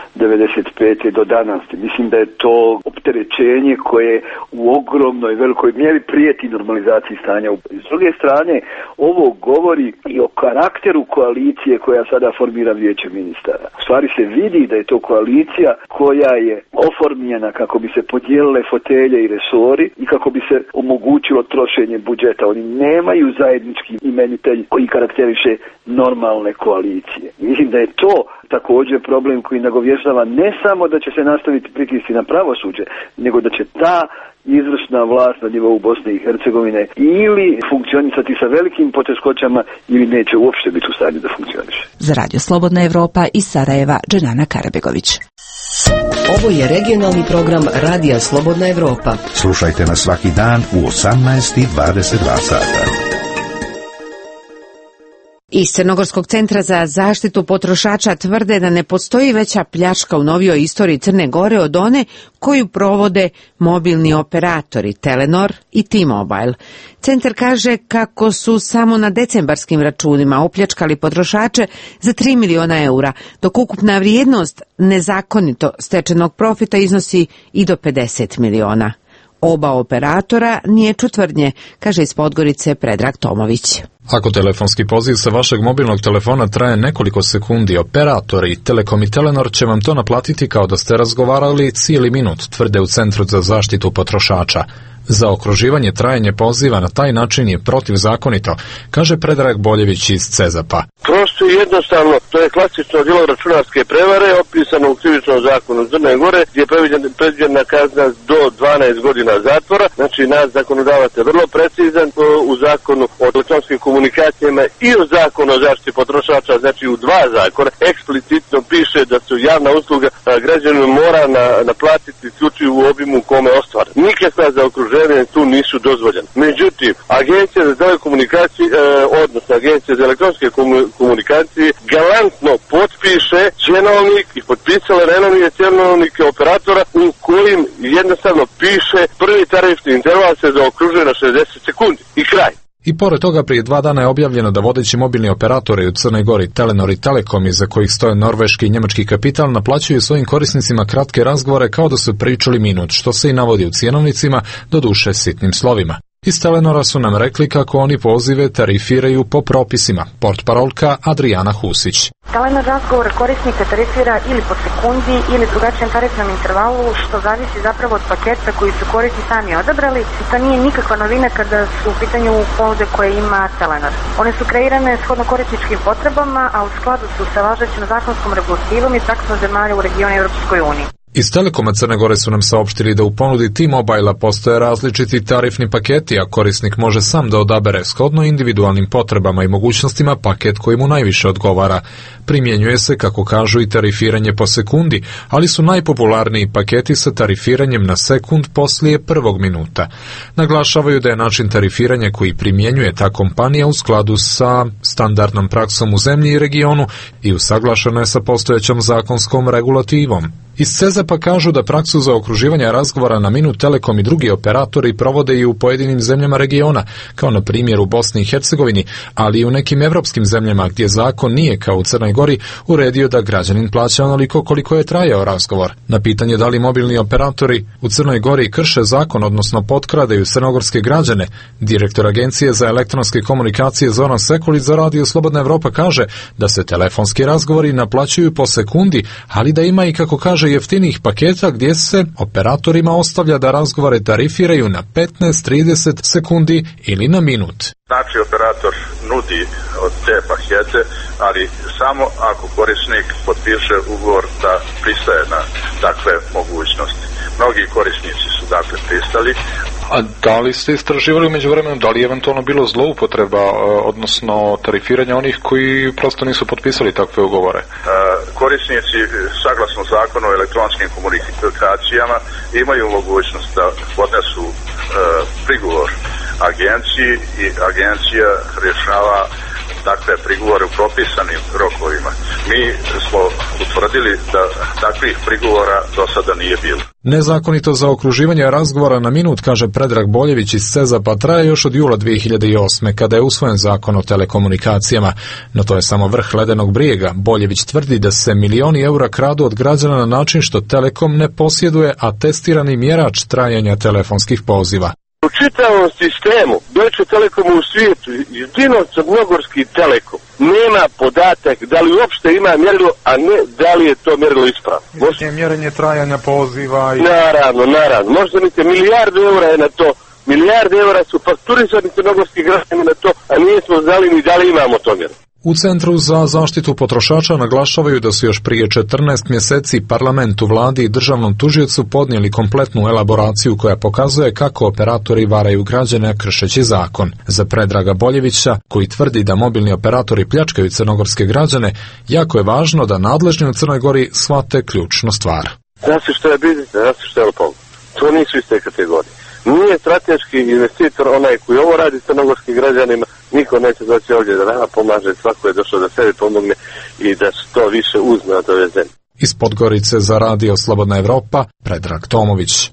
95. do danas. Mislim da je to opterećenje koje u ogromnoj velikoj mjeri prijeti normalizaciji stanja. S druge strane, ovo govori i o karakteru koalicije koja sada formira Vijeće ministara. U stvari se vidi da je to koalicija koja je oformljena kako bi se podijelile fotelje i resori i kako bi se omogućilo trošenje budžeta. Oni nemaju zajednički imenitelj koji karakteriše normalne koalicije. Mislim da je to također problem koji nagovještava ne samo da će se nastaviti pritisci na pravosuđe, nego da će ta izvršna vlast na nivou Bosne i Hercegovine ili funkcionisati sa velikim poteškoćama ili neće uopšte biti u stanju da funkcioniše. Za Radio Slobodna Evropa iz Sarajeva, Dženana Karabegović. Ovo je regionalni program Radija Slobodna Evropa. Slušajte nas svaki dan u 18:22 sata. Iz Crnogorskog centra za zaštitu potrošača tvrde da ne postoji veća pljačka u novijoj istoriji Crne Gore od one koju provode mobilni operatori Telenor i T-Mobile. Centar kaže kako su samo na decembarskim računima opljačkali potrošače za 3 miliona eura, dok ukupna vrijednost nezakonito stečenog profita iznosi i do 50 miliona. Oba operatora niječu tvrdnje, kaže iz Podgorice Predrag Tomović. Ako telefonski poziv sa vašeg mobilnog telefona traje nekoliko sekundi, operatori Telekom i Telenor će vam to naplatiti kao da ste razgovarali cijeli minut, tvrde u Centru za zaštitu potrošača. Zaokruživanje trajanja poziva na taj način je protivzakonito, kaže Predrag Boljević iz CEZAP-a. Prosto i jednostavno, to je klasično djelo računarske prevare, opisano u krivičnom zakonu Crne Gore, gdje je predviđena kazna do 12 godina zatvora. Znači, naš zakonodavac je vrlo precizan u zakonu o elektronskim komunikacijama i o zakonu o zaštiti potrošača, znači u dva zakona, eksplicitno piše da se javna usluga građaninu mora naplatiti isključivo u obimu u kome je ostvaren. Nikakva zaokruženja tu nisu dozvoljene. Međutim, Agencija za telekomunikacije, odnosno Agencija za elektronske komunikacije galantno potpiše cenovnik i potpisale cenovnike operatora u kojim jednostavno piše prvi tarifni interval se zaokružuje na 60 sekundi i kraj. I pored toga prije 2 dana je objavljeno da vodeći mobilni operatori u Crnoj Gori, Telenor i Telekom, iza kojih stoje norveški i njemački kapital, naplaćuju svojim korisnicima kratke razgovore kao da su pričali minut, što se i navodi u cjenovnicima, doduše sitnim slovima. Iz Telenora su nam rekli kako oni pozive tarifiraju po propisima. Portparolka Adriana Husić. Telenor razgovor korisnika tarifira ili po sekundi ili drugačijem tarifnom intervalu, što zavisi zapravo od paketa koji su korisni sami odabrali. I to nije nikakva novina kada su u pitanju ponude koje ima Telenor. One su kreirane shodno korisničkim potrebama, a u skladu su sa važećom zakonskom regulativom i praksom zemalja u regionu Europskoj uniji. Iz Telekoma Crne Gore su nam saopštili da u ponudi T-Mobile-a postoje različiti tarifni paketi, a korisnik može sam da odabere shodno individualnim potrebama i mogućnostima paket koji mu najviše odgovara. Primjenjuje se, kako kažu, i tarifiranje po sekundi, ali su najpopularniji paketi sa tarifiranjem na sekund poslije 1. minuta. Naglašavaju da je način tarifiranja koji primjenjuje ta kompanija u skladu sa standardnom praksom u zemlji i regionu i usaglašeno je sa postojećom zakonskom regulativom. Iz CEZAP-a kažu da praksu za okruživanje razgovora na minut Telekom i drugi operatori provode i u pojedinim zemljama regiona, kao na primjer u Bosni i Hercegovini, ali i u nekim evropskim zemljama gdje zakon nije kao u Crnoj Gori uredio da građanin plaća onoliko koliko je trajao razgovor. Na pitanje da li mobilni operatori u Crnoj Gori krše zakon, odnosno potkradaju crnogorske građane, direktor Agencije za elektronske komunikacije Zoran Sekulić za Radio Slobodna Evropa kaže da se telefonski razgovori naplaćuju po sekundi, ali da ima i, kako kaže, jeftinih paketa gdje se operatorima ostavlja da razgovore tarifiraju na 15-30 sekundi ili na minut. Znači, operator nudi od te pakete, ali samo ako korisnik potpiše ugovor da pristaje na takve mogućnosti. Mnogi korisnici su dakle pristali. A da li ste istraživali u međuvremenu, da li je eventualno bilo zloupotreba, odnosno tarifiranja onih koji prosto nisu potpisali takve ugovore? Korisnici, saglasno zakonu o elektronskim komunikacijama, imaju mogućnost da podnesu prigovor agenciji i agencija rješava takve prigovore u propisanim rokovima. Mi smo utvrdili da takvih prigovora do sada nije bilo. Nezakonito zaokruživanje razgovora na minut, kaže Predrag Boljević iz CEZAP-a, traje još od jula 2008. kada je usvojen zakon o telekomunikacijama. No to je samo vrh ledenog brijega. Boljević tvrdi da se milioni eura kradu od građana na način što Telekom ne posjeduje atestirani mjerač trajanja telefonskih poziva. U čitavom sistemu Deutsche Telekom u svijetu, jedino crnogorski Telekom, nema podatak da li uopšte ima mjerilo, a ne da li je to mjerilo ispravno. Možete mjerenje trajanja poziva i... Naravno. Možda imate milijardu eura je na to. Milijarde eura su fakturisani crnogorski građani na to, a nismo znali ni da li imamo to mjerilo. U Centru za zaštitu potrošača naglašavaju da su još prije 14 mjeseci parlamentu, vladi i državnom tužiocu podnijeli kompletnu elaboraciju koja pokazuje kako operatori varaju građane kršeći zakon. Za Predraga Boljevića, koji tvrdi da mobilni operatori pljačkaju crnogorske građane, jako je važno da nadležni u Crnoj Gori shvate ključnu stvar. Znači što je biznis, znači što je lopov. To nisu iste kategorije. Nije strateški investitor onaj koji ovo radi crnogorskim građanima, niko neće doći ovdje da nama pomaže, svako je došao da sebi pomogne i da što više uzme od ove zemlje. Iz Podgorice za Radio Slobodna Evropa, Predrag Tomović.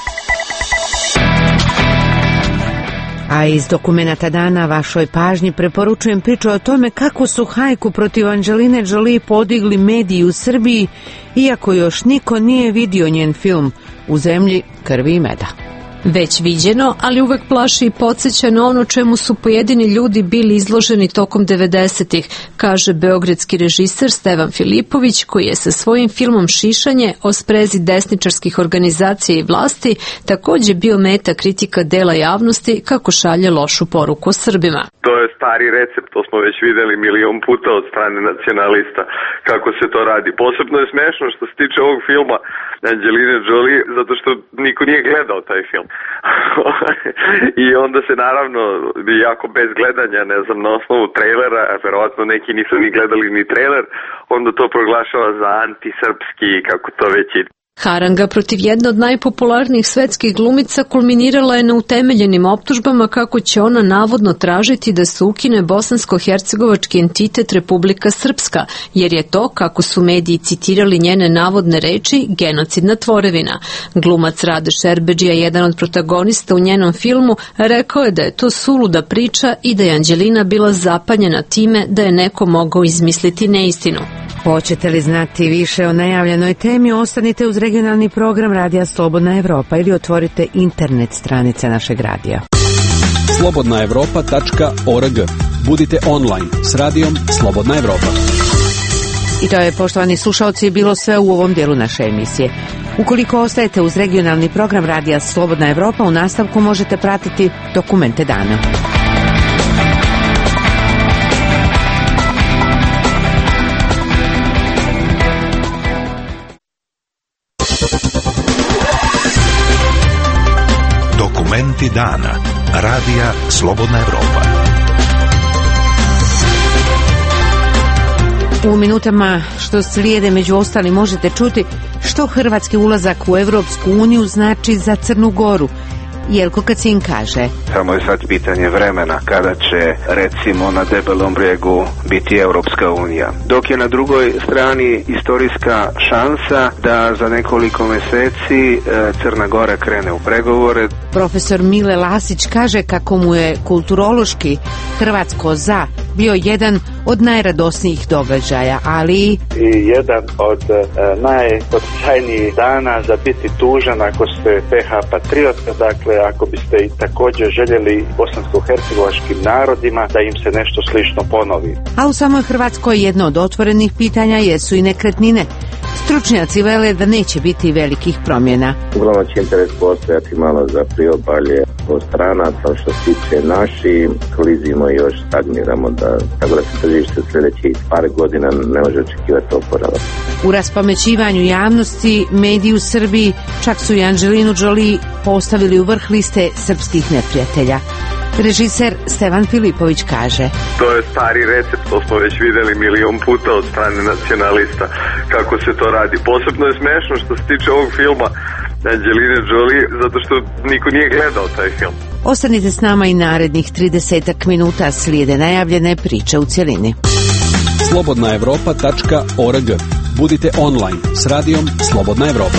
A iz dokumenata dana vašoj pažnji preporučujem priču o tome kako su hajku protiv Anđeline Jolie podigli mediji u Srbiji, iako još niko nije vidio njen film U zemlji krvi i meda. Već viđeno, ali uvek plaši i podsjeća na ono čemu su pojedini ljudi bili izloženi tokom 90-ih, kaže beogradski režiser Stevan Filipović, koji je sa svojim filmom Šišanje o sprezi desničarskih organizacija i vlasti također bio meta kritika dela javnosti kako šalje lošu poruku Srbima. To je stari recept, to smo već videli milion puta od strane nacionalista kako se to radi. Posebno je smešno što se tiče ovog filma Anđeline Jolie, zato što niko nije gledao taj film. I onda se naravno jako bez gledanja, ne znam, na osnovu trailera, a verovatno neki nisu ni gledali ni trailer, onda to proglašava za antisrpski, kako to već ide. Haranga protiv jedne od najpopularnijih svetskih glumica kulminirala je na utemeljenim optužbama kako će ona navodno tražiti da se ukine bosansko-hercegovački entitet Republika Srpska, jer je to, kako su mediji citirali njene navodne reči, genocidna tvorevina. Glumac Rade Šerbedžija, jedan od protagonista u njenom filmu, rekao je da je to suluda priča i da je Anđelina bila zapanjena time da je neko mogao izmisliti neistinu. Hoćete li znati više o najavljenoj temi? Ostanite uz regionalni program Radija Slobodna Evropa ili otvorite internet stranice našeg radija. slobodnaevropa.org. Budite online s radijom Slobodna Evropa. I to je, poštovani slušalci, bilo sve u ovom dijelu naše emisije. Ukoliko ostajete uz regionalni program Radija Slobodna Evropa, u nastavku možete pratiti dokumente dana. Dokumenti dana. Radija Slobodna Evropa. U minutama što slijede među ostali možete čuti što hrvatski ulazak u Evropsku uniju znači za Crnu Goru. Jelko Kacin kaže: samo je sad pitanje vremena kada će, recimo, na Debelom brijegu biti Europska unija. Dok je na drugoj strani istorijska šansa da za nekoliko mjeseci Crna Gora krene u pregovore. Profesor Mile Lasić kaže kako mu je kulturološki Hrvatsko za bio jedan od najradosnijih događaja, ali i jedan od najpoticajnijih dana za biti tužan ako ste PH patriota, dakle ako biste i također željeli bosansko-hercegovačkim narodima da im se nešto slično ponovi. A u samoj Hrvatskoj jedno od otvorenih pitanja jesu i nekretnine. Stručnjaci vele da neće biti velikih promjena. Uglavnom će interes postojati malo za priobalje od stranaca, što se tiče naši, klizimo i još stagniramo, tako da se tržište sljedećih par godina ne može očekivati oporavak. U raspamećivanju javnosti mediji u Srbiji čak su i Anđelinu Jolie postavili u vrh liste srpskih neprijatelja. Režiser Stevan Filipović kaže: to je stari recept, to smo već vidjeli milion puta od strane nacionalista kako se to radi. Posebno je smešno što se tiče ovog filma Anđeline Jolie, zato što niko nije gledao taj film. Ostanite s nama i narednih 30 minuta, slijede najavljene priče u cjelini. slobodnaevropa.org. Budite online s radijom Slobodna Evropa.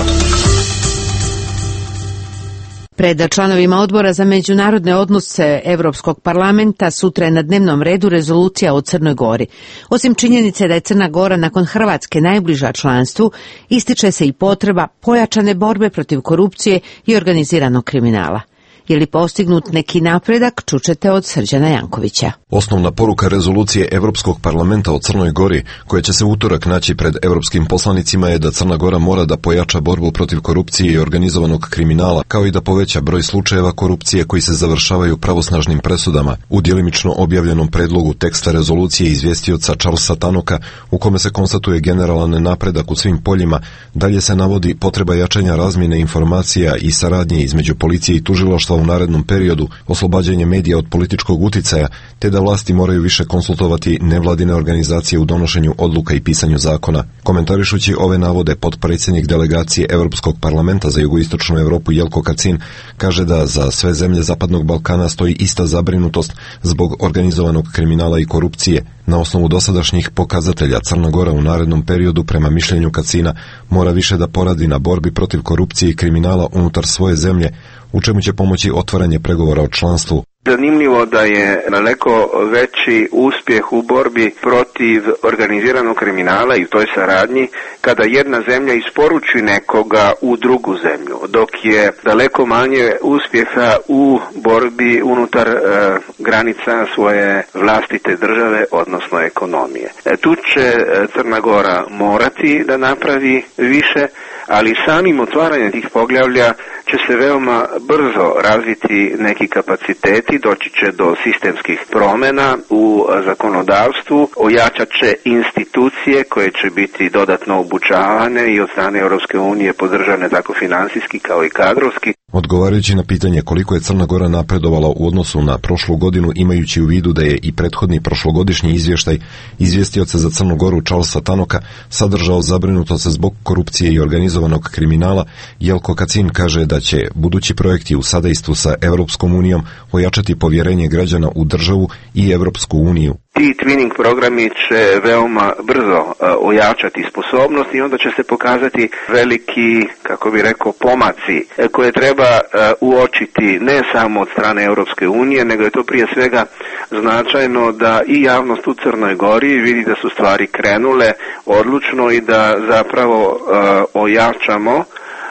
Pred članovima odbora za međunarodne odnose Evropskog parlamenta sutra je na dnevnom redu rezolucija o Crnoj Gori. Osim činjenice da je Crna Gora nakon Hrvatske najbliža članstvu, ističe se i potreba pojačane borbe protiv korupcije i organiziranog kriminala. Je li postignut neki napredak, čućete od Srđana Jankovića. Osnovna poruka rezolucije Evropskog parlamenta o Crnoj Gori, koja će se utorak naći pred evropskim poslanicima, je da Crna Gora mora da pojača borbu protiv korupcije i organizovanog kriminala, kao i da poveća broj slučajeva korupcije koji se završavaju pravosnažnim presudama. U djelimično objavljenom predlogu teksta rezolucije izvjestioca Charlesa Tanoka, u kome se konstatuje generalan napredak u svim poljima, dalje se navodi potreba jačanja razmjene informacija i saradnje između policije i tužilaštva u narednom periodu, oslobađanje medija od političkog uticaja, te da vlasti moraju više konsultovati nevladine organizacije u donošenju odluka i pisanju zakona. Komentarišući ove navode, potpredsjednik delegacije Europskog parlamenta za jugoistočnu Europu Jelko Kacin kaže da za sve zemlje Zapadnog Balkana stoji ista zabrinutost zbog organizovanog kriminala i korupcije. Na osnovu dosadašnjih pokazatelja Crna Gora u narednom periodu, prema mišljenju Kacina, mora više da poradi na borbi protiv korupcije i kriminala unutar svoje zemlje, u čemu će pomoći otvaranje pregovora o članstvu. Zanimljivo da je daleko veći uspjeh u borbi protiv organiziranog kriminala i u toj saradnji kada jedna zemlja isporuči nekoga u drugu zemlju, dok je daleko manje uspjeha u borbi unutar granica svoje vlastite države, odnosno ekonomije. Tu će Crna Gora morati da napravi više, ali samim otvaranjem tih poglavlja će se veoma brzo razviti neki kapaciteti, doći će do sistemskih promjena u zakonodavstvu, ojačat će institucije koje će biti dodatno obučavane i od strane Europske unije podržane tako financijski kao i kadrovski. Odgovarajući na pitanje koliko je Crna Gora napredovala u odnosu na prošlu godinu, imajući u vidu da je i prethodni prošlogodišnji izvještaj izvjestioca za Crnu Goru Charlesa Tanoka sadržao zabrinutost zbog korupcije i organizovanog kriminala, Jelko Kacin kaže da će budući projekti u sadejstvu sa Europskom unijom ojačati povjerenje građana u državu i Europsku uniju. Ti twinning programi će veoma brzo ojačati sposobnost i onda će se pokazati veliki, kako bi rekao, pomaci koje treba uočiti ne samo od strane Europske unije, nego je to prije svega značajno da i javnost u Crnoj Gori vidi da su stvari krenule odlučno i da zapravo ojačamo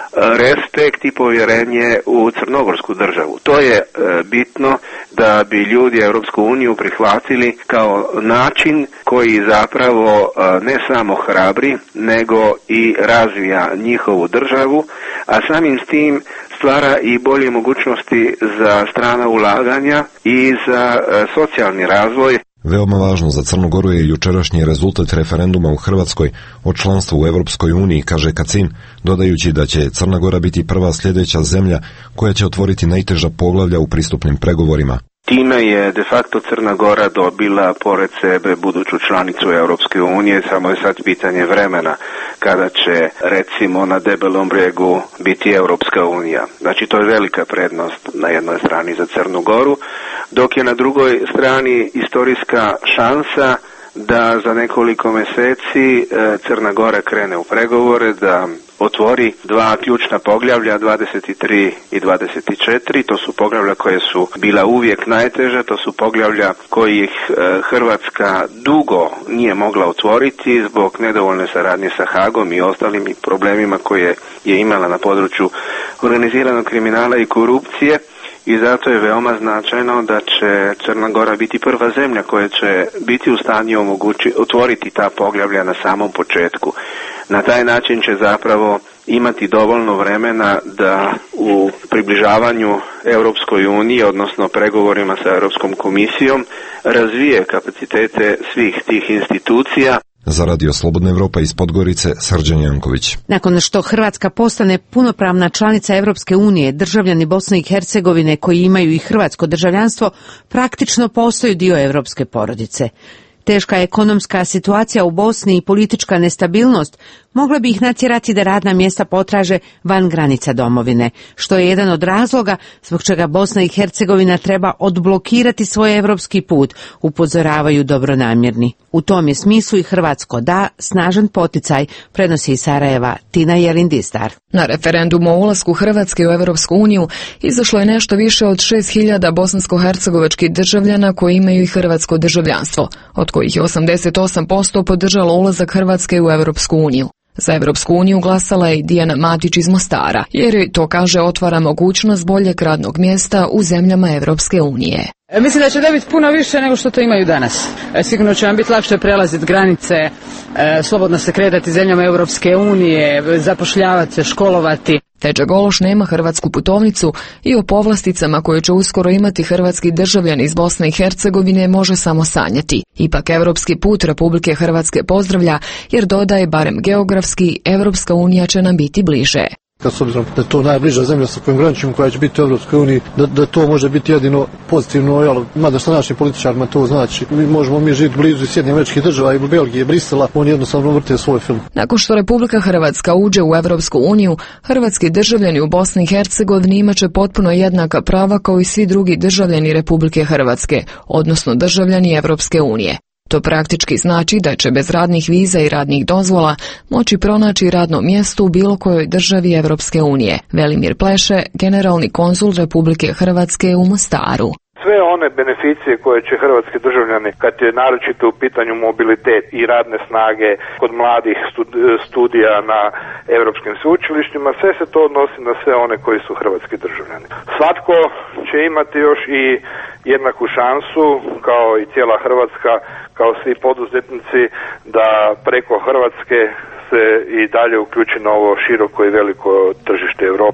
respekt i povjerenje u crnogorsku državu. To je bitno da bi ljudi Europsku uniju prihvatili kao način koji zapravo ne samo hrabri, nego i razvija njihovu državu, a samim s tim stvara i bolje mogućnosti za strana ulaganja i za socijalni razvoj. Veoma važno za Crnu Goru je jučerašnji rezultat referenduma u Hrvatskoj o članstvu u Europskoj uniji, kaže Kacin, dodajući da će Crna Gora biti prva sljedeća zemlja koja će otvoriti najteža poglavlja u pristupnim pregovorima. Time je de facto Crna Gora dobila pored sebe buduću članicu Europske unije, samo je sad pitanje vremena kada će recimo na debelom bregu biti Europska unija. Znači to je velika prednost na jednoj strani za Crnu Goru, dok je na drugoj strani istorijska šansa da za nekoliko mjeseci Crna Gora krene u pregovore, da otvori dva ključna poglavlja, 23 i 24. To su poglavlja koje su bila uvijek najteža, to su poglavlja kojih Hrvatska dugo nije mogla otvoriti zbog nedovoljne saradnje sa Hagom i ostalim problemima koje je imala na području organiziranog kriminala i korupcije. I zato je veoma značajno da će Crna Gora biti prva zemlja koja će biti u stanju otvoriti ta poglavlja na samom početku. Na taj način će zapravo imati dovoljno vremena da u približavanju Europskoj uniji, odnosno pregovorima sa Europskom komisijom, razvije kapacitete svih tih institucija. Za Radio Slobodna Evropa iz Podgorice, Srđan Janković. Nakon što Hrvatska postane punopravna članica Europske unije, državljani Bosne i Hercegovine koji imaju i hrvatsko državljanstvo praktično postaju dio europske porodice. Teška ekonomska situacija u Bosni i politička nestabilnost mogla bi ih natjerati da radna mjesta potraže van granica domovine, što je jedan od razloga zbog čega Bosna i Hercegovina treba odblokirati svoj europski put, upozoravaju dobronamjerni. U tom je smislu i Hrvatsko da snažan poticaj, prenosi iz Sarajeva Tina Jelindistar. Na referendumu o ulasku Hrvatske u Europsku uniju izašlo je nešto više od 6.000 bosansko-hercegovačkih državljana koji imaju i hrvatsko državljanstvo, od kojih je 88% podržalo ulazak Hrvatske u Europsku uniju. Za Europsku uniju glasala je i Dijana Matić iz Mostara, jer to, kaže, otvara mogućnost boljeg radnog mjesta u zemljama Europske unije. Mislim da će dobiti puno više nego što to imaju danas. Sigurno će vam biti lakše prelaziti granice, slobodno se kretati zemljama Europske unije, zapošljavati se, školovati. Teđa Gološ nema hrvatsku putovnicu i o povlasticama koje će uskoro imati hrvatski državljani iz Bosne i Hercegovine može samo sanjati. Ipak europski put Republike Hrvatske pozdravlja jer dodaje barem geografski Europska unija će nam biti bliže. S obzirom da je to najbliža zemlja sa kojom graničimo koja će biti u Europskoj uniji, da to može biti jedino pozitivno, ali mada što našim političarima to znači. Mi živjeti blizu Sjedinjenih Američkih Država i Belgije, Brisela, oni jednostavno vrte svoj film. Nakon što Republika Hrvatska uđe u Europsku uniju, hrvatski državljani u Bosni i Hercegovini imaće potpuno jednaka prava kao i svi drugi državljani Republike Hrvatske, odnosno državljani Europske unije. To praktički znači da će bez radnih viza i radnih dozvola moći pronaći radno mjesto u bilo kojoj državi Europske unije. Velimir Pleše, generalni konzul Republike Hrvatske u Mostaru. Sve one beneficije koje će hrvatski državljani, kad je naročito u pitanju mobilitet i radne snage kod mladih studija na europskim sveučilištima, sve se to odnosi na sve one koji su hrvatski državljani. Svatko će imati još i jednaku šansu, kao i cijela Hrvatska, kao svi poduzetnici, da preko Hrvatske se i dalje uključi na ovo široko i veliko tržište Europe.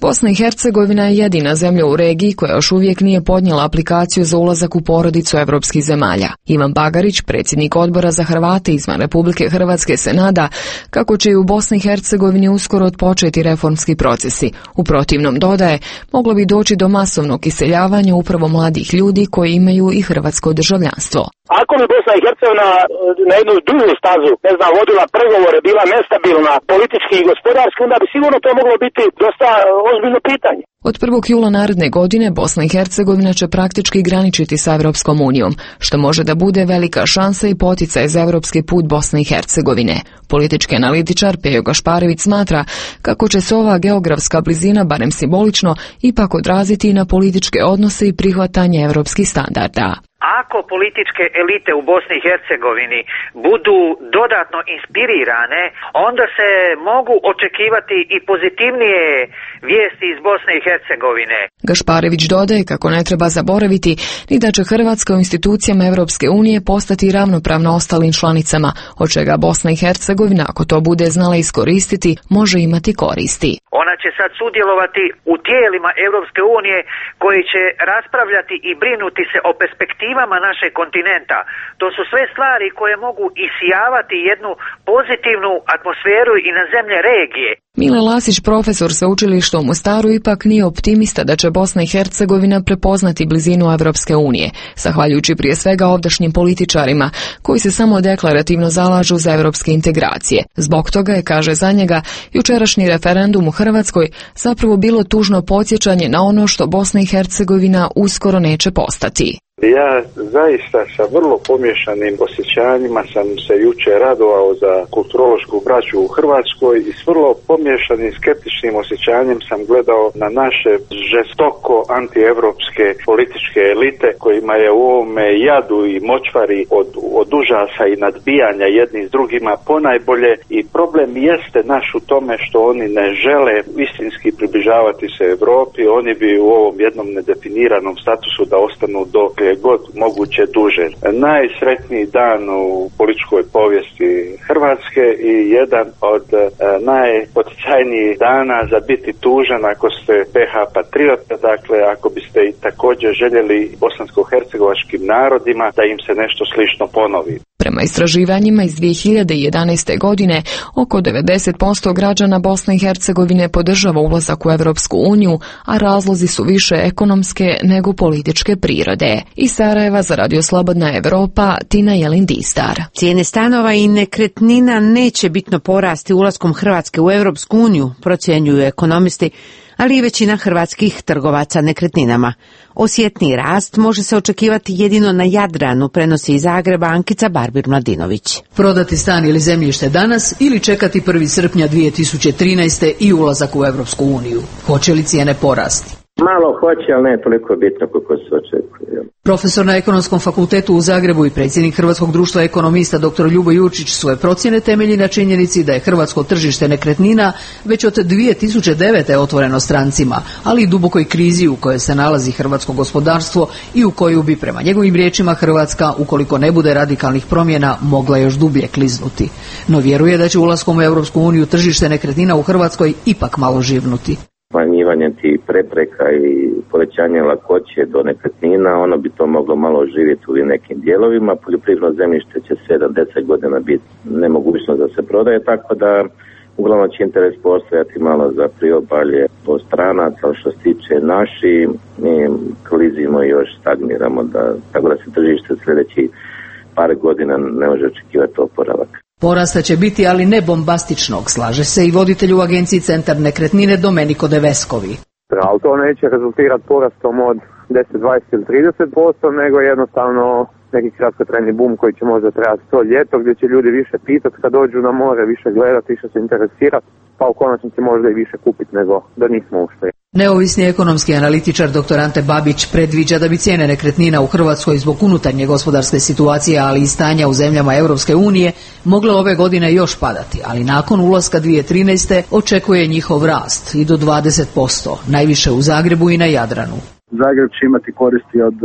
Bosna i Hercegovina je jedina zemlja u regiji koja još uvijek nije podnijela aplikaciju za ulazak u porodicu evropskih zemalja. Ivan Bagarić, predsjednik odbora za Hrvate izvan Republike Hrvatske, se nada kako će i u Bosni i Hercegovini uskoro odpočeti reformski procesi. U protivnom, dodaje, moglo bi doći do masovnog iseljavanja upravo mladih ljudi koji imaju i hrvatsko državljanstvo. Ako bi Bosna i Hercegovina na jednu dužu stazu, vodila pregovore, bila nestabilna politički i gospodarski, onda bi sigurno to moglo biti dosta ozbiljno pitanje. Od 1. jula naredne godine Bosna i Hercegovina će praktički graničiti sa Evropskom unijom, što može da bude velika šansa i poticaj za evropski put Bosne i Hercegovine. Politički analitičar Pejo Gašparević smatra kako će se ova geografska blizina, barem simbolično, ipak odraziti i na političke odnose i prihvatanje evropskih standarda. Ako političke elite u Bosni i Hercegovini budu dodatno inspirirane, onda se mogu očekivati i pozitivnije vijesti iz Bosne i Hercegovine. Gašparević dodaje kako ne treba zaboraviti ni da će Hrvatska u institucijama Evropske unije postati ravnopravna ostalim članicama, od čega Bosna i Hercegovina, ako to bude znala iskoristiti, može imati koristi. Ona će sad sudjelovati u tijelima Evropske unije koji će raspravljati i brinuti se o perspektivama našeg kontinenta. To su sve stvari koje mogu isijavati jednu pozitivnu atmosferu i na zemlje regije. Mile Lasić, profesor sveučilišta u Mostaru, ipak nije optimista da će Bosna i Hercegovina prepoznati blizinu Evropske unije, zahvaljujući prije svega ovdašnjim političarima, koji se samo deklarativno zalažu za evropske integracije. Zbog toga je, kaže za njega, jučerašnji referendum u Hrvatskoj zapravo bilo tužno podsjećanje na ono što Bosna i Hercegovina uskoro neće postati. Ja zaista sa vrlo pomješanim osjećanjima sam se jučer radovao za kulturološku braću u Hrvatskoj i s vrlo pomješanim skeptičnim osjećanjem sam gledao na naše žestoko antievropske političke elite kojima je u ovome jadu i močvari od užasa i nadbijanja jedni s drugima ponajbolje, i problem jeste naš u tome što oni ne žele istinski približavati se Europi. Oni bi u ovom jednom nedefiniranom statusu da ostanu dok god moguće duže. Najsretniji dan u političkoj povijesti Hrvatske i jedan od najpoticajnijih dana za biti tužan ako ste PH patriota, dakle ako biste i također željeli bosansko-hercegovačkim narodima da im se nešto slično ponovi. Prema istraživanjima iz 2011. godine, oko 90% građana Bosne i Hercegovine podržava ulazak u Evropsku uniju, a razlozi su više ekonomske nego političke prirode. Iz Sarajeva za Radio Slobodna Evropa, Tina Jelin-Distar. Cijene stanova i nekretnina neće bitno porasti ulaskom Hrvatske u Evropsku uniju, procjenjuju ekonomisti, ali i većina hrvatskih trgovaca nekretninama. Osjetniji rast može se očekivati jedino na Jadranu, prenosi iz Zagreba Ankica Barbir-Mladinović. Prodati stan ili zemljište danas ili čekati 1. srpnja 2013. i ulazak u Evropsku uniju. Hoće li cijene porasti? Malo hoće, ali ne toliko bitno kako se očekuje. Profesor na Ekonomskom fakultetu u Zagrebu i predsjednik Hrvatskog društva ekonomista dr. Ljubo Jurčić svoje procjene temelji na činjenici da je hrvatsko tržište nekretnina već od 2009. otvoreno strancima, ali i dubokoj krizi u kojoj se nalazi hrvatsko gospodarstvo i u koju bi, prema njegovim riječima, Hrvatska, ukoliko ne bude radikalnih promjena, mogla još dublje kliznuti. No vjeruje da će ulaskom u Europsku uniju tržište nekretnina u Hrvatskoj ipak malo živnuti. Smanjivanje tih prepreka i povećanje lakoće do nekretnina, ono bi to moglo malo živjeti u nekim dijelovima. Poljoprivredno zemljište će 7-10 godina biti nemogućnost da se prodaje, tako da uglavnom će interes postojati malo za priobalje od stranaca, ali što se tiče naši, mi klizimo i još stagniramo, tako da se tržište sljedećih par godina ne može očekivati oporavak. Porasta će biti, ali ne bombastičnog, slaže se i voditelj u agenciji Centar nekretnine Domenico De Vescovi. Ali to neće rezultirati porastom od 10, 20 ili 30%, nego jednostavno neki kratkotrajni bum koji će možda trajati to ljeto, gdje će ljudi više pitati kad dođu na more, više gledati, više se interesirati, pa u konačnici možda i više kupiti nego da nismo ušli. Neovisni ekonomski analitičar dr. Ante Babić predviđa da bi cijene nekretnina u Hrvatskoj zbog unutarnje gospodarske situacije, ali i stanja u zemljama Europske unije, mogle ove godine još padati, ali nakon ulaska 2013. očekuje njihov rast i do 20%, najviše u Zagrebu i na Jadranu. Zagreb će imati koristi od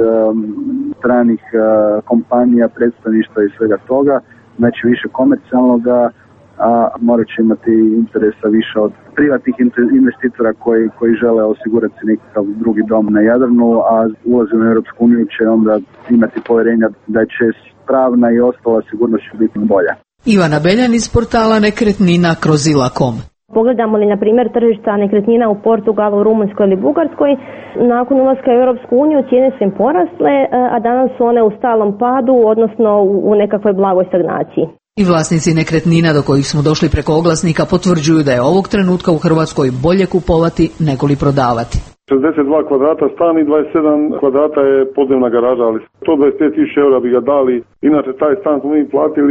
stranih kompanija, predstavništva i svega toga, znači više komercijalnoga a morat će imati interesa više od privatnih investitora koji žele osigurati nekakav drugi dom na Jadranu, a ulazom u Europsku uniju će onda imati povjerenja da će pravna i ostala sigurnost će biti bolja. Ivana Beljan iz portala nekretnina.com. Pogledamo li, na primjer, tržišta nekretnina u Portugalu, Rumunjskoj ili Bugarskoj, nakon ulaska u Europsku uniju cijene su im porasle, a danas su one u stalnom padu, odnosno u nekakvoj blagoj stagnaciji. I vlasnici nekretnina do kojih smo došli preko oglasnika potvrđuju da je ovog trenutka u Hrvatskoj bolje kupovati nego li prodavati. 62 kvadrata stan i 27 kvadrata je podzemna garaža, ali 125.000 eura bi ga dali. Inače, taj stan smo mi platili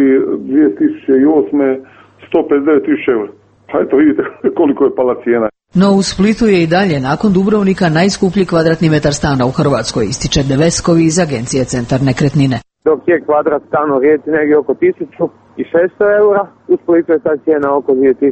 2008. 159.000 eura. Pa eto, vidite koliko je pala cijena. No u Splitu je i dalje nakon Dubrovnika najskuplji kvadratni metar stana u Hrvatskoj, ističe Deveskovi iz agencije Centar nekretnine. Dok je kvadrat stana u Rijeci negdje oko 1.600 eura, u Splitu je ta cijena oko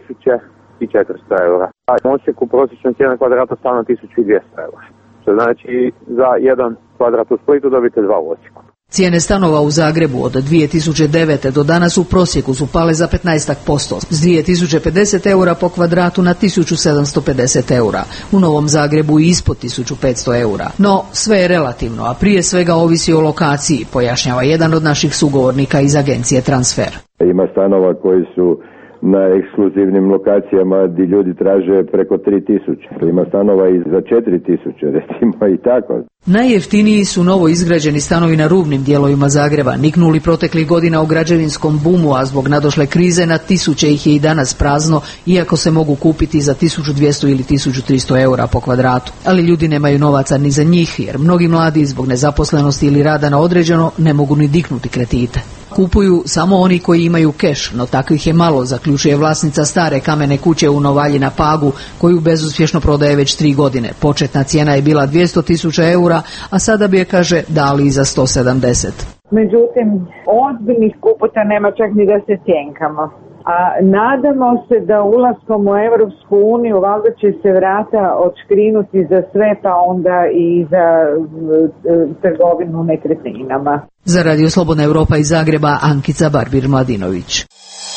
2.400 eura. A u Osijeku prosječna cijena kvadrata stana 1.200 eura. Što znači za jedan kvadrat u Splitu dobite dva u Osijeku. Cijene stanova u Zagrebu od 2009. do danas u prosjeku su pale za 15%, s 2050 eura po kvadratu na 1750 eura. U Novom Zagrebu i ispod 1500 eura. No, sve je relativno, a prije svega ovisi o lokaciji, pojašnjava jedan od naših sugovornika iz agencije Transfer. Ima stanova koji su na ekskluzivnim lokacijama gdje ljudi traže preko 3.000. Ima stanova i za 4.000, recimo i tako. Najjeftiniji su novo izgrađeni stanovi na rubnim dijelovima Zagreba, niknuli proteklih godina u građevinskom bumu, a zbog nadošle krize na tisuće ih je i danas prazno, iako se mogu kupiti za 1200 ili 1300 eura po kvadratu. Ali ljudi nemaju novaca ni za njih, jer mnogi mladi zbog nezaposlenosti ili rada na određeno ne mogu ni diknuti kredite. Kupuju samo oni koji imaju keš, no takvih je malo, zaključuje vlasnica stare kamene kuće u Novalji na Pagu, koju bezuspješno prodaje već 3 godine. Početna cijena je bila 200.000 eura, a sada bi je, kaže, dali i za 170. Međutim, ozbiljnih kuputa nema čak ni da se cjenkamo. A nadamo se da ulaskom u Europsku uniju valjda će se vrata odškrinuti za sve, pa onda i za trgovinu nekretninama. Za Radio Slobodna Europa iz Zagreba, Ankica Barbir-Mladinović.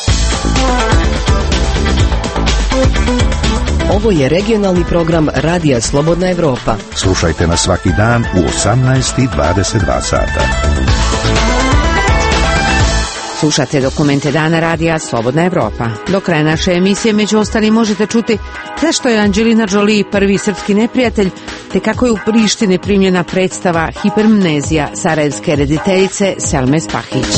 Ovo je regionalni program Radija Slobodna Europa. Slušajte nas svaki dan u 18:22 sata. Slušate dokumente dana Radija Slobodna Evropa. Do kraja naše emisije među ostalim možete čuti zašto je Angelina Jolie prvi srpski neprijatelj, te kako je u Prištini primljena predstava Hipermnezija sarajevske rediteljice Selme Spahić.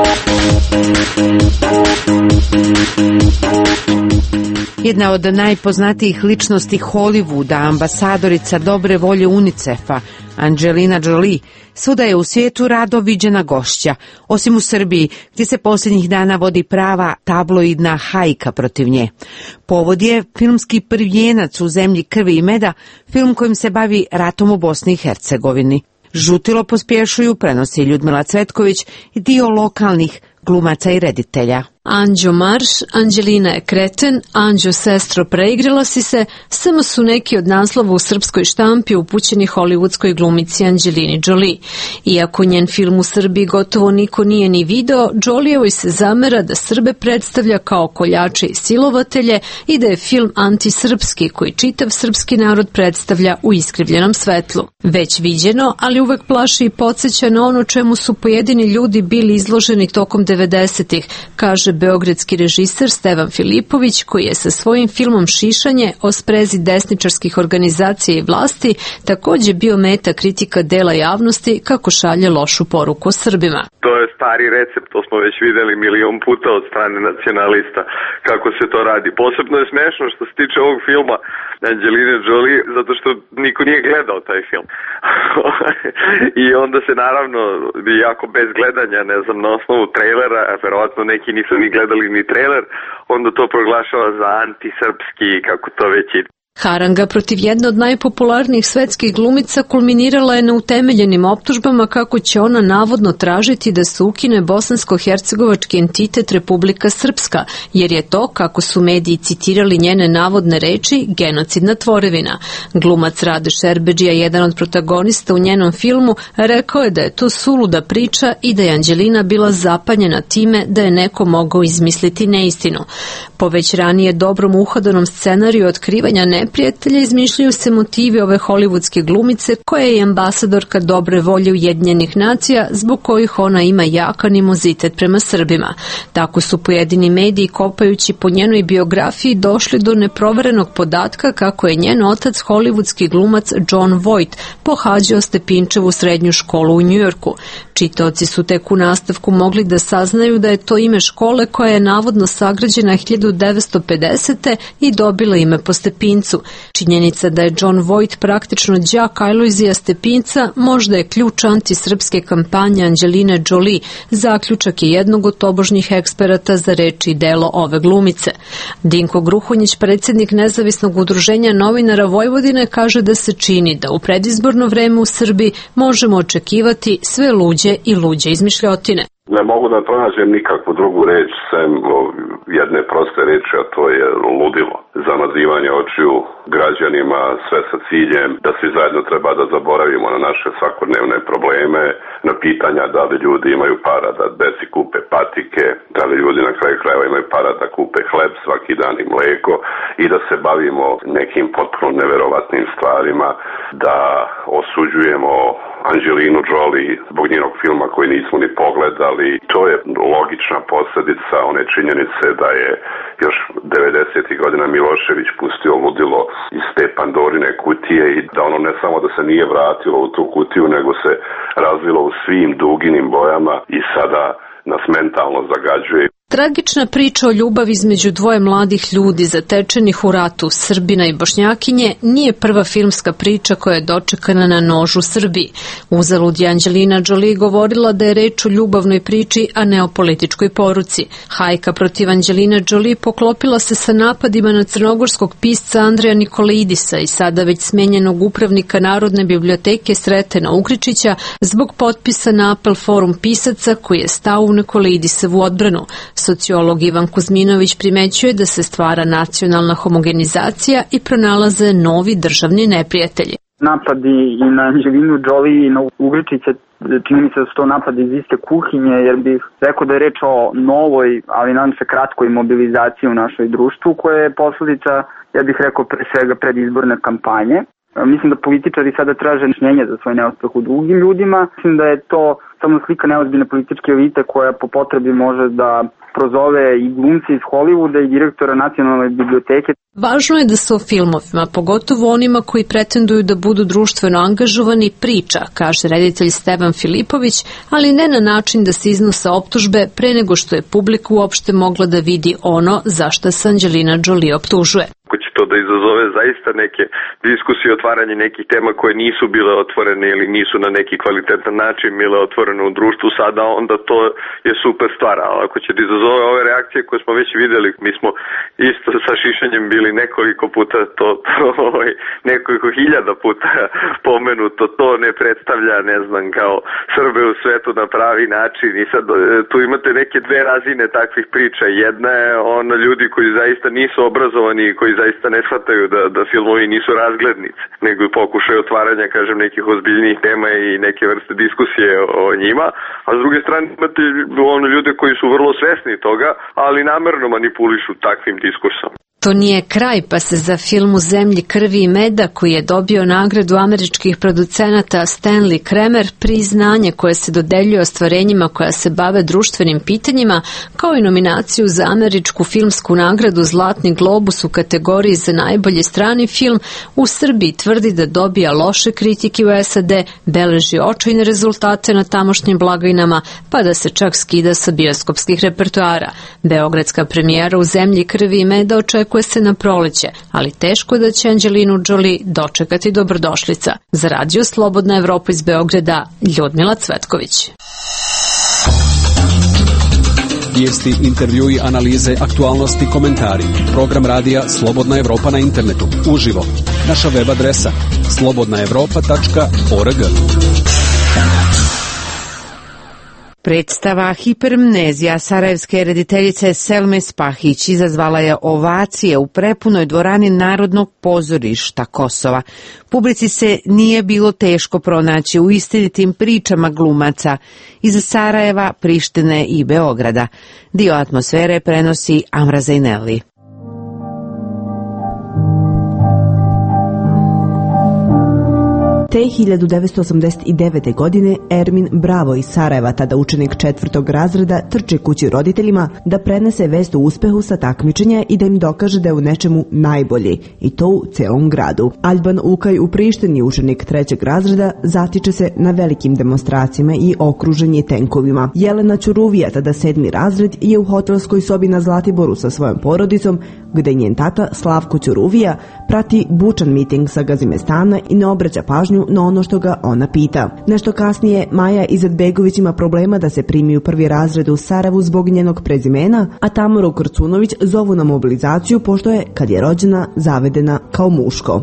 Jedna od najpoznatijih ličnosti Hollywooda, ambasadorica dobre volje UNICEF-a, Angelina Jolie, svuda je u svijetu rado viđena gošća, osim u Srbiji, gdje se posljednjih dana vodi prava tabloidna hajka protiv nje. Povod je filmski Prvijenac u zemlji krvi i meda, film kojim se bavi ratom u Bosni i Hercegovini. Žutilo pospješuju, prenosi Ljudmila Cvetković i dio lokalnih glumaca i reditelja. Anđo marš, Anđelina je kreten, Anđo sestro preigrala si se, samo su neki od naslova u srpskoj štampi upućeni hollywoodskoj glumici Angelini Jolie. Iako njen film u Srbiji gotovo niko nije ni video, Jolievoj se zamera da Srbe predstavlja kao koljače i silovatelje i da je film antisrpski koji čitav srpski narod predstavlja u iskrivljenom svetlu. Već viđeno, ali uvek plaši i podsjeća na ono čemu su pojedini ljudi bili izloženi tokom 90-ih, kaže beogradski režiser Stevan Filipović, koji je sa svojim filmom Šišanje o sprezi desničarskih organizacija i vlasti također bio meta kritika dela javnosti kako šalje lošu poruku Srbima. To je stari recept, to smo već vidjeli milion puta od strane nacionalista kako se to radi. Posebno je smiješno što se tiče ovog filma Angeline Jolie, zato što niko nije gledao taj film. I onda se naravno, jako bez gledanja, ne znam, na osnovu trailera, a verovatno neki nisu ni gledali ni trailer, onda to proglašava za antisrpski, kako to već ide. Haranga protiv jedne od najpopularnijih svetskih glumica kulminirala je neutemeljenim optužbama kako će ona navodno tražiti da se ukine bosansko-hercegovački entitet Republika Srpska, jer je to, kako su mediji citirali njene navodne reči, genocidna tvorevina. Glumac Rade Šerbedžija, jedan od protagonista u njenom filmu, rekao je da je to suluda priča i da je Anđelina bila zapanjena time da je neko mogao izmisliti neistinu. Po već ranije dobrom uhodanom scenariju otkrivanja neprijatelja izmišljaju se motivi ove hollywoodske glumice koja je ambasadorka dobre volje Ujedinjenih nacija, zbog kojih ona ima jak animozitet prema Srbima. Tako su pojedini mediji, kopajući po njenoj biografiji, došli do neproverenog podatka kako je njen otac hollywoodski glumac Jon Voight pohađao Stepinčevu srednju školu u Njujorku. Čitaoci su tek u nastavku mogli da saznaju da je to ime škole koja je navodno sagrađena 1950. i dobila ime po Stepincu. Činjenica da je Jon Voight praktično đak Alojzija Stepinca možda je ključ antisrpske kampanje Anđeline Jolie, zaključak je jednog od tobožnjih eksperata za reči i delo ove glumice. Dinko Gruhonjić, predsjednik Nezavisnog udruženja novinara Vojvodine, kaže da se čini da u predizborno vreme u Srbiji možemo očekivati sve luđe i luđe izmišljotine. Ne mogu da pronađem nikakvu drugu reč sem jedne proste reči, a to je ludilo. Zamazivanje očiju građanima, sve sa ciljem da svi zajedno treba da zaboravimo na naše svakodnevne probleme, na pitanja da li ljudi imaju para da deci kupe patike, da li ljudi na kraju krajeva imaju para da kupe hleb svaki dan i mleko, i da se bavimo nekim potpuno neverovatnim stvarima, da osuđujemo Anđelinu Jolie zbog njenog filma koji nismo ni pogledali. To je logična posljedica one činjenice da je još 90. godina Milošević pustio ludilo iz te Pandorine kutije i da ono ne samo da se nije vratilo u tu kutiju, nego se razvilo u svim duginim bojama i sada nas mentalno zagađuje. Tragična priča o ljubavi između dvoje mladih ljudi zatečenih u ratu, Srbina i Bošnjakinje, nije prva filmska priča koja je dočekana na nožu Srbiji. Uzalud je Anđelina Jolie govorila da je reč o ljubavnoj priči, a ne o političkoj poruci. Hajka protiv Anđeline Jolie poklopila se sa napadima na crnogorskog pisca Andreja Nikolaidisa i sada već smenjenog upravnika Narodne biblioteke Sretena Ugričića zbog potpisa na apel Forum pisaca koji je stao u Nikolaidisevu odbranu. Sociolog Ivan Kuzminović primećuje da se stvara nacionalna homogenizacija i pronalaze novi državni neprijatelji. Napadi i na Anđelinu Jolie i na Ugričića, čini mi se da su to napadi iz iste kuhinje, jer bih rekao da je reč o novoj, ali nadam se kratkoj mobilizaciji u našoj društvu, koja je posljedica, ja bih rekao, pre svega predizborne kampanje. Mislim da političari sada traže objašnjenje za svoj neuspeh u drugim ljudima. Mislim da je to samo slika neozbiljne političke elite koja po potrebi može da prozove i glumci iz Hollywooda i direktora Nacionalne biblioteke. Važno je da se o filmovima, pogotovo onima koji pretenduju da budu društveno angažovani, priča, kaže reditelj Stevan Filipović, ali ne na način da se iznose optužbe pre nego što je publika uopšte mogla da vidi ono za šta se Anđelina Jolie optužuje. Ako će to da izazove zaista neke diskusije, otvaranje nekih tema koje nisu bile otvorene ili nisu na neki kvalitetan način bile otvorene u društvu sada, onda to je super stvar. Ali ako će da izazove ove reakcije koje smo već videli, mi smo isto sa šišanjem bili nekoliko puta, nekoliko hiljada puta pomenuto, to ne predstavlja, ne znam, kao Srbe u svetu na pravi način. I sad tu imate neke dve razine takvih priča. Jedna je ljudi koji zaista nisu obrazovani i koji zaista ne shvataju da filmovi nisu razglednice, nego i pokušaju otvaranja, kažem, nekih ozbiljnijih tema i neke vrste diskusije o njima, a s druge strane imate ljude koji su vrlo svesni toga, ali namerno manipulišu takvim diskursom. To nije kraj, pa se za film U zemlji krvi i meda, koji je dobio nagradu američkih producenata Stanley Kramer, priznanje koje se dodeljuje ostvarenjima koja se bave društvenim pitanjima, kao i nominaciju za američku filmsku nagradu Zlatni globus u kategoriji za najbolji strani film, u Srbiji tvrdi da dobija loše kritike u SAD, beleži očajne rezultate na tamošnjim blagajnama, pa da se čak skida sa bioskopskih repertoara. Beogradska premijera U zemlji krvi i meda očekuje se na proleće, ali teško da će Anđelinu Jolie dočekati dobrodošlica. Za Radio Slobodna Evropa iz Beograda, Ljudmila Cvetković. Vijesti, intervjui, analize, aktualnosti, komentari. Program radija Slobodna Evropa na internetu. Uživo. Naša web adresa slobodnaevropa.org. Predstava Hipermnezija sarajevske rediteljice Selme Spahić izazvala je ovacije u prepunoj dvorani Narodnog pozorišta Kosova. Publici se nije bilo teško pronaći u istinitim pričama glumaca iz Sarajeva, Prištine i Beograda. Dio atmosfere prenosi Amra Zajneli. Te 1989. godine Ermin Bravo iz Sarajeva, tada učenik 4. razreda, trče kući roditeljima da prenese vest o uspehu sa takmičenja i da im dokaže da je u nečemu najbolji, i to u celom gradu. Alban Ukaj u Prištini, učenik 3. razreda, zatiče se na velikim demonstracijama i okružen je tenkovima. Jelena Ćuruvija, tada 7. razred, je u hotelskoj sobi na Zlatiboru sa svojom porodicom, gde njen tata Slavko Ćuruvija prati bučan miting sa Gazimestana i ne obraća pažnju na ono što ga ona pita. Nešto kasnije Maja Izetbegović ima problema da se primi u 1. razred u Sarajevu zbog njenog prezimena, a Tamaru Krcunović zovu na mobilizaciju pošto je, kad je rođena, zavedena kao muško.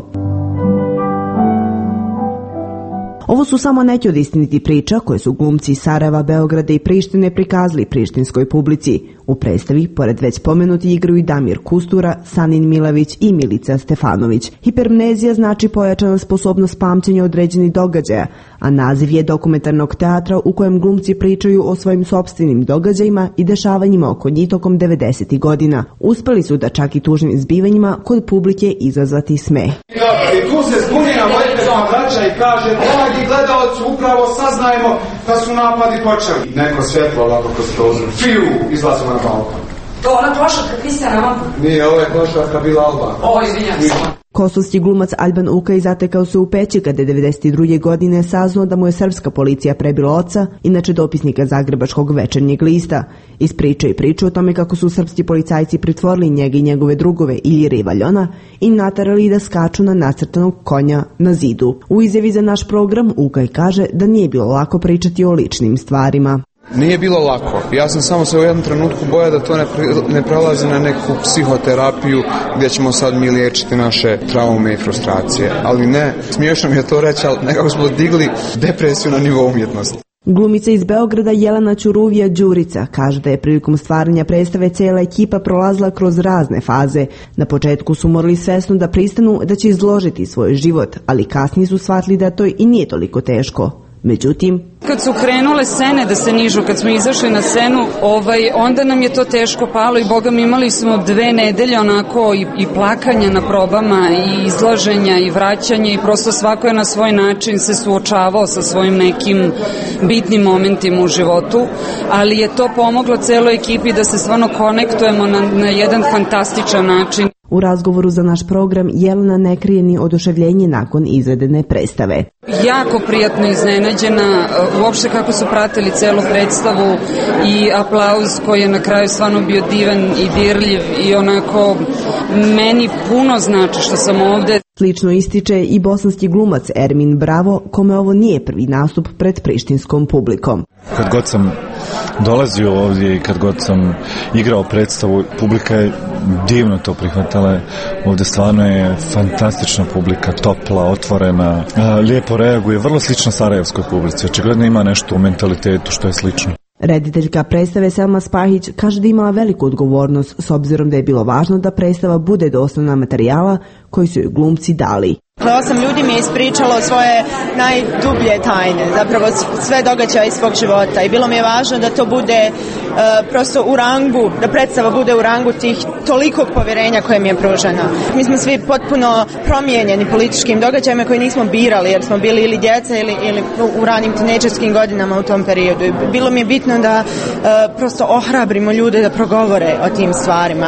Ovo su samo neki od istinitih priča koje su glumci Sarajeva, Beograda i Prištine prikazali prištinskoj publici. U predstavi, pored već pomenuti, igraju i Damir Kustura, Sanin Milavić i Milica Stefanović. Hipermnezija znači pojačana sposobnost pamćenja određenih događaja, a naziv je dokumentarnog teatra u kojem glumci pričaju o svojim sopstvenim događajima i dešavanjima oko njih tokom 90. godina. Uspeli su da čak i tužnim zbivanjima kod publike izazvati smeh. I tu se zbunjena vojska vraća i kaže: dragi gledalci, upravo saznajemo da su napadi počeli. Neko svjetlo ovako kroz prozor. Fiu, izlazimo na balkon. To ona klošarka Kristijana Alban? Nije, ovo je klošarka bila Alban. O, izvinjam se. Kosovski glumac Alban Ukaj zatekao se u Peći kada je 1992. godine saznao da mu je srpska policija prebila oca, inače dopisnika Zagrebačkog Večernjeg lista. Ispričao i pričao o tome kako su srpski policajci pritvorili njega i njegove drugove Iljira i Valjona i naterali da skaču na nacrtanog konja na zidu. U izjavi za naš program Ukaj kaže da nije bilo lako pričati o ličnim stvarima. Nije bilo lako. Ja sam samo se u jednom trenutku bojao da to ne prelazi na neku psihoterapiju gdje ćemo sad mi liječiti naše traume i frustracije. Ali ne, smiješno mi je to reći, ali nekako smo digli depresiju na nivou umjetnosti. Glumica iz Beograda Jelena Ćuruvija Đurica kaže da je prilikom stvaranja predstave cijela ekipa prolazila kroz razne faze. Na početku su morali svesno da pristanu da će izložiti svoj život, ali kasnije su shvatili da to i nije toliko teško. Međutim, kad su krenule scene da se nižu, kad smo izašli na scenu, onda nam je to teško palo i boga mi imali smo 2 nedelje onako i plakanja na probama i izlaženja i vraćanja i prosto svako je na svoj način se suočavao sa svojim nekim bitnim momentima u životu, ali je to pomoglo celoj ekipi da se stvarno konektujemo na jedan fantastičan način. U razgovoru za naš program Jelena ne krije ni oduševljenje nakon izvedene predstave. Jako prijatno iznenađena, uopšte kako su pratili celu predstavu i aplauz koji je na kraju stvarno bio divan i dirljiv i onako meni puno znači što sam ovde. Slično ističe i bosanski glumac Ermin Bravo, kome ovo nije prvi nastup pred prištinskom publikom. Kad god sam dolazio ovdje i kad god sam igrao predstavu, publika je divno to prihvatala. Ovdje stvarno je fantastična publika, topla, otvorena, lijepo reaguje, vrlo slično sarajevskoj publici. Očigledno ima nešto u mentalitetu što je slično. Rediteljka predstave Selma Spahić kaže da imala veliku odgovornost s obzirom da je bilo važno da predstava bude doslovna materijala koji su joj glumci dali. 8 ljudi mi je ispričalo svoje najdublje tajne, zapravo sve događaje iz svog života i bilo mi je važno da to bude prosto u rangu, da predstava bude u rangu tih tolikog povjerenja koje mi je pruženo. Mi smo svi potpuno promijenjeni političkim događajima koje nismo birali jer smo bili ili djeca ili u ranim tinejdžerskim godinama u tom periodu. Bilo mi je bitno da prosto ohrabrimo ljude da progovore o tim stvarima.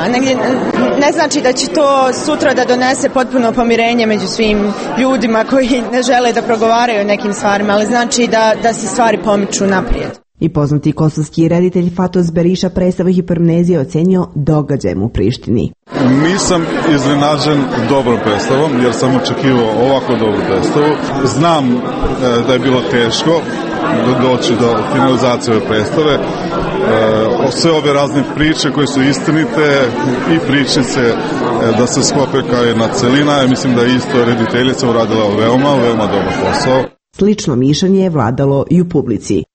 Ne znači da će to sutra da donese potpuno pomirenje među svim ljudima koji ne žele da progovaraju o nekim stvarima, ali znači da se stvari pomiču naprijed. I poznati kosovski reditelj Fatos Beriša predstavu Hipermnezije ocenio događajem u Prištini. Nisam iznenađen dobrom predstavom jer sam očekivao ovako dobru predstavu. Znam da je bilo teško doći do finalizacije ove predstave. Sve ove razne priče koje su istinite i pričice da se sklope kao jedna celina. Mislim da je isto rediteljica uradila veoma dobar posao. Slično mišljenje je vladalo i u publici.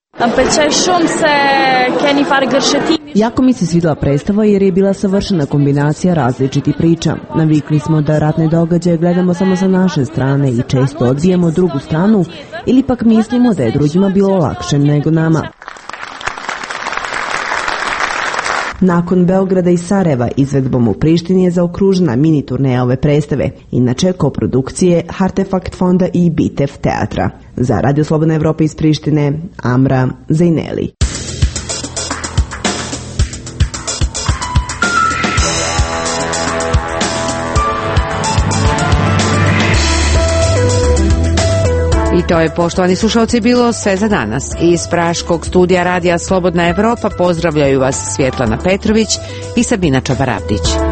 Jako mi se svidjela predstava jer je bila savršena kombinacija različitih priča. Navikli smo da ratne događaje gledamo samo sa naše strane i često odbijemo drugu stranu ili pak mislimo da je drugima bilo lakše nego nama. Nakon Beograda i Sarajeva izvedbom u Prištini je zaokružena mini turneja ove predstave, inače koprodukcije Artefakt fonda i Bitev teatra. Za Radio Slobodna Evropa iz Prištine, Amra Zajneli. I to je, poštovani slušalci, bilo sve za danas. Iz praškog studija Radija Slobodna Evropa pozdravljaju vas Svjetlana Petrović i Sabina Čabaravdić.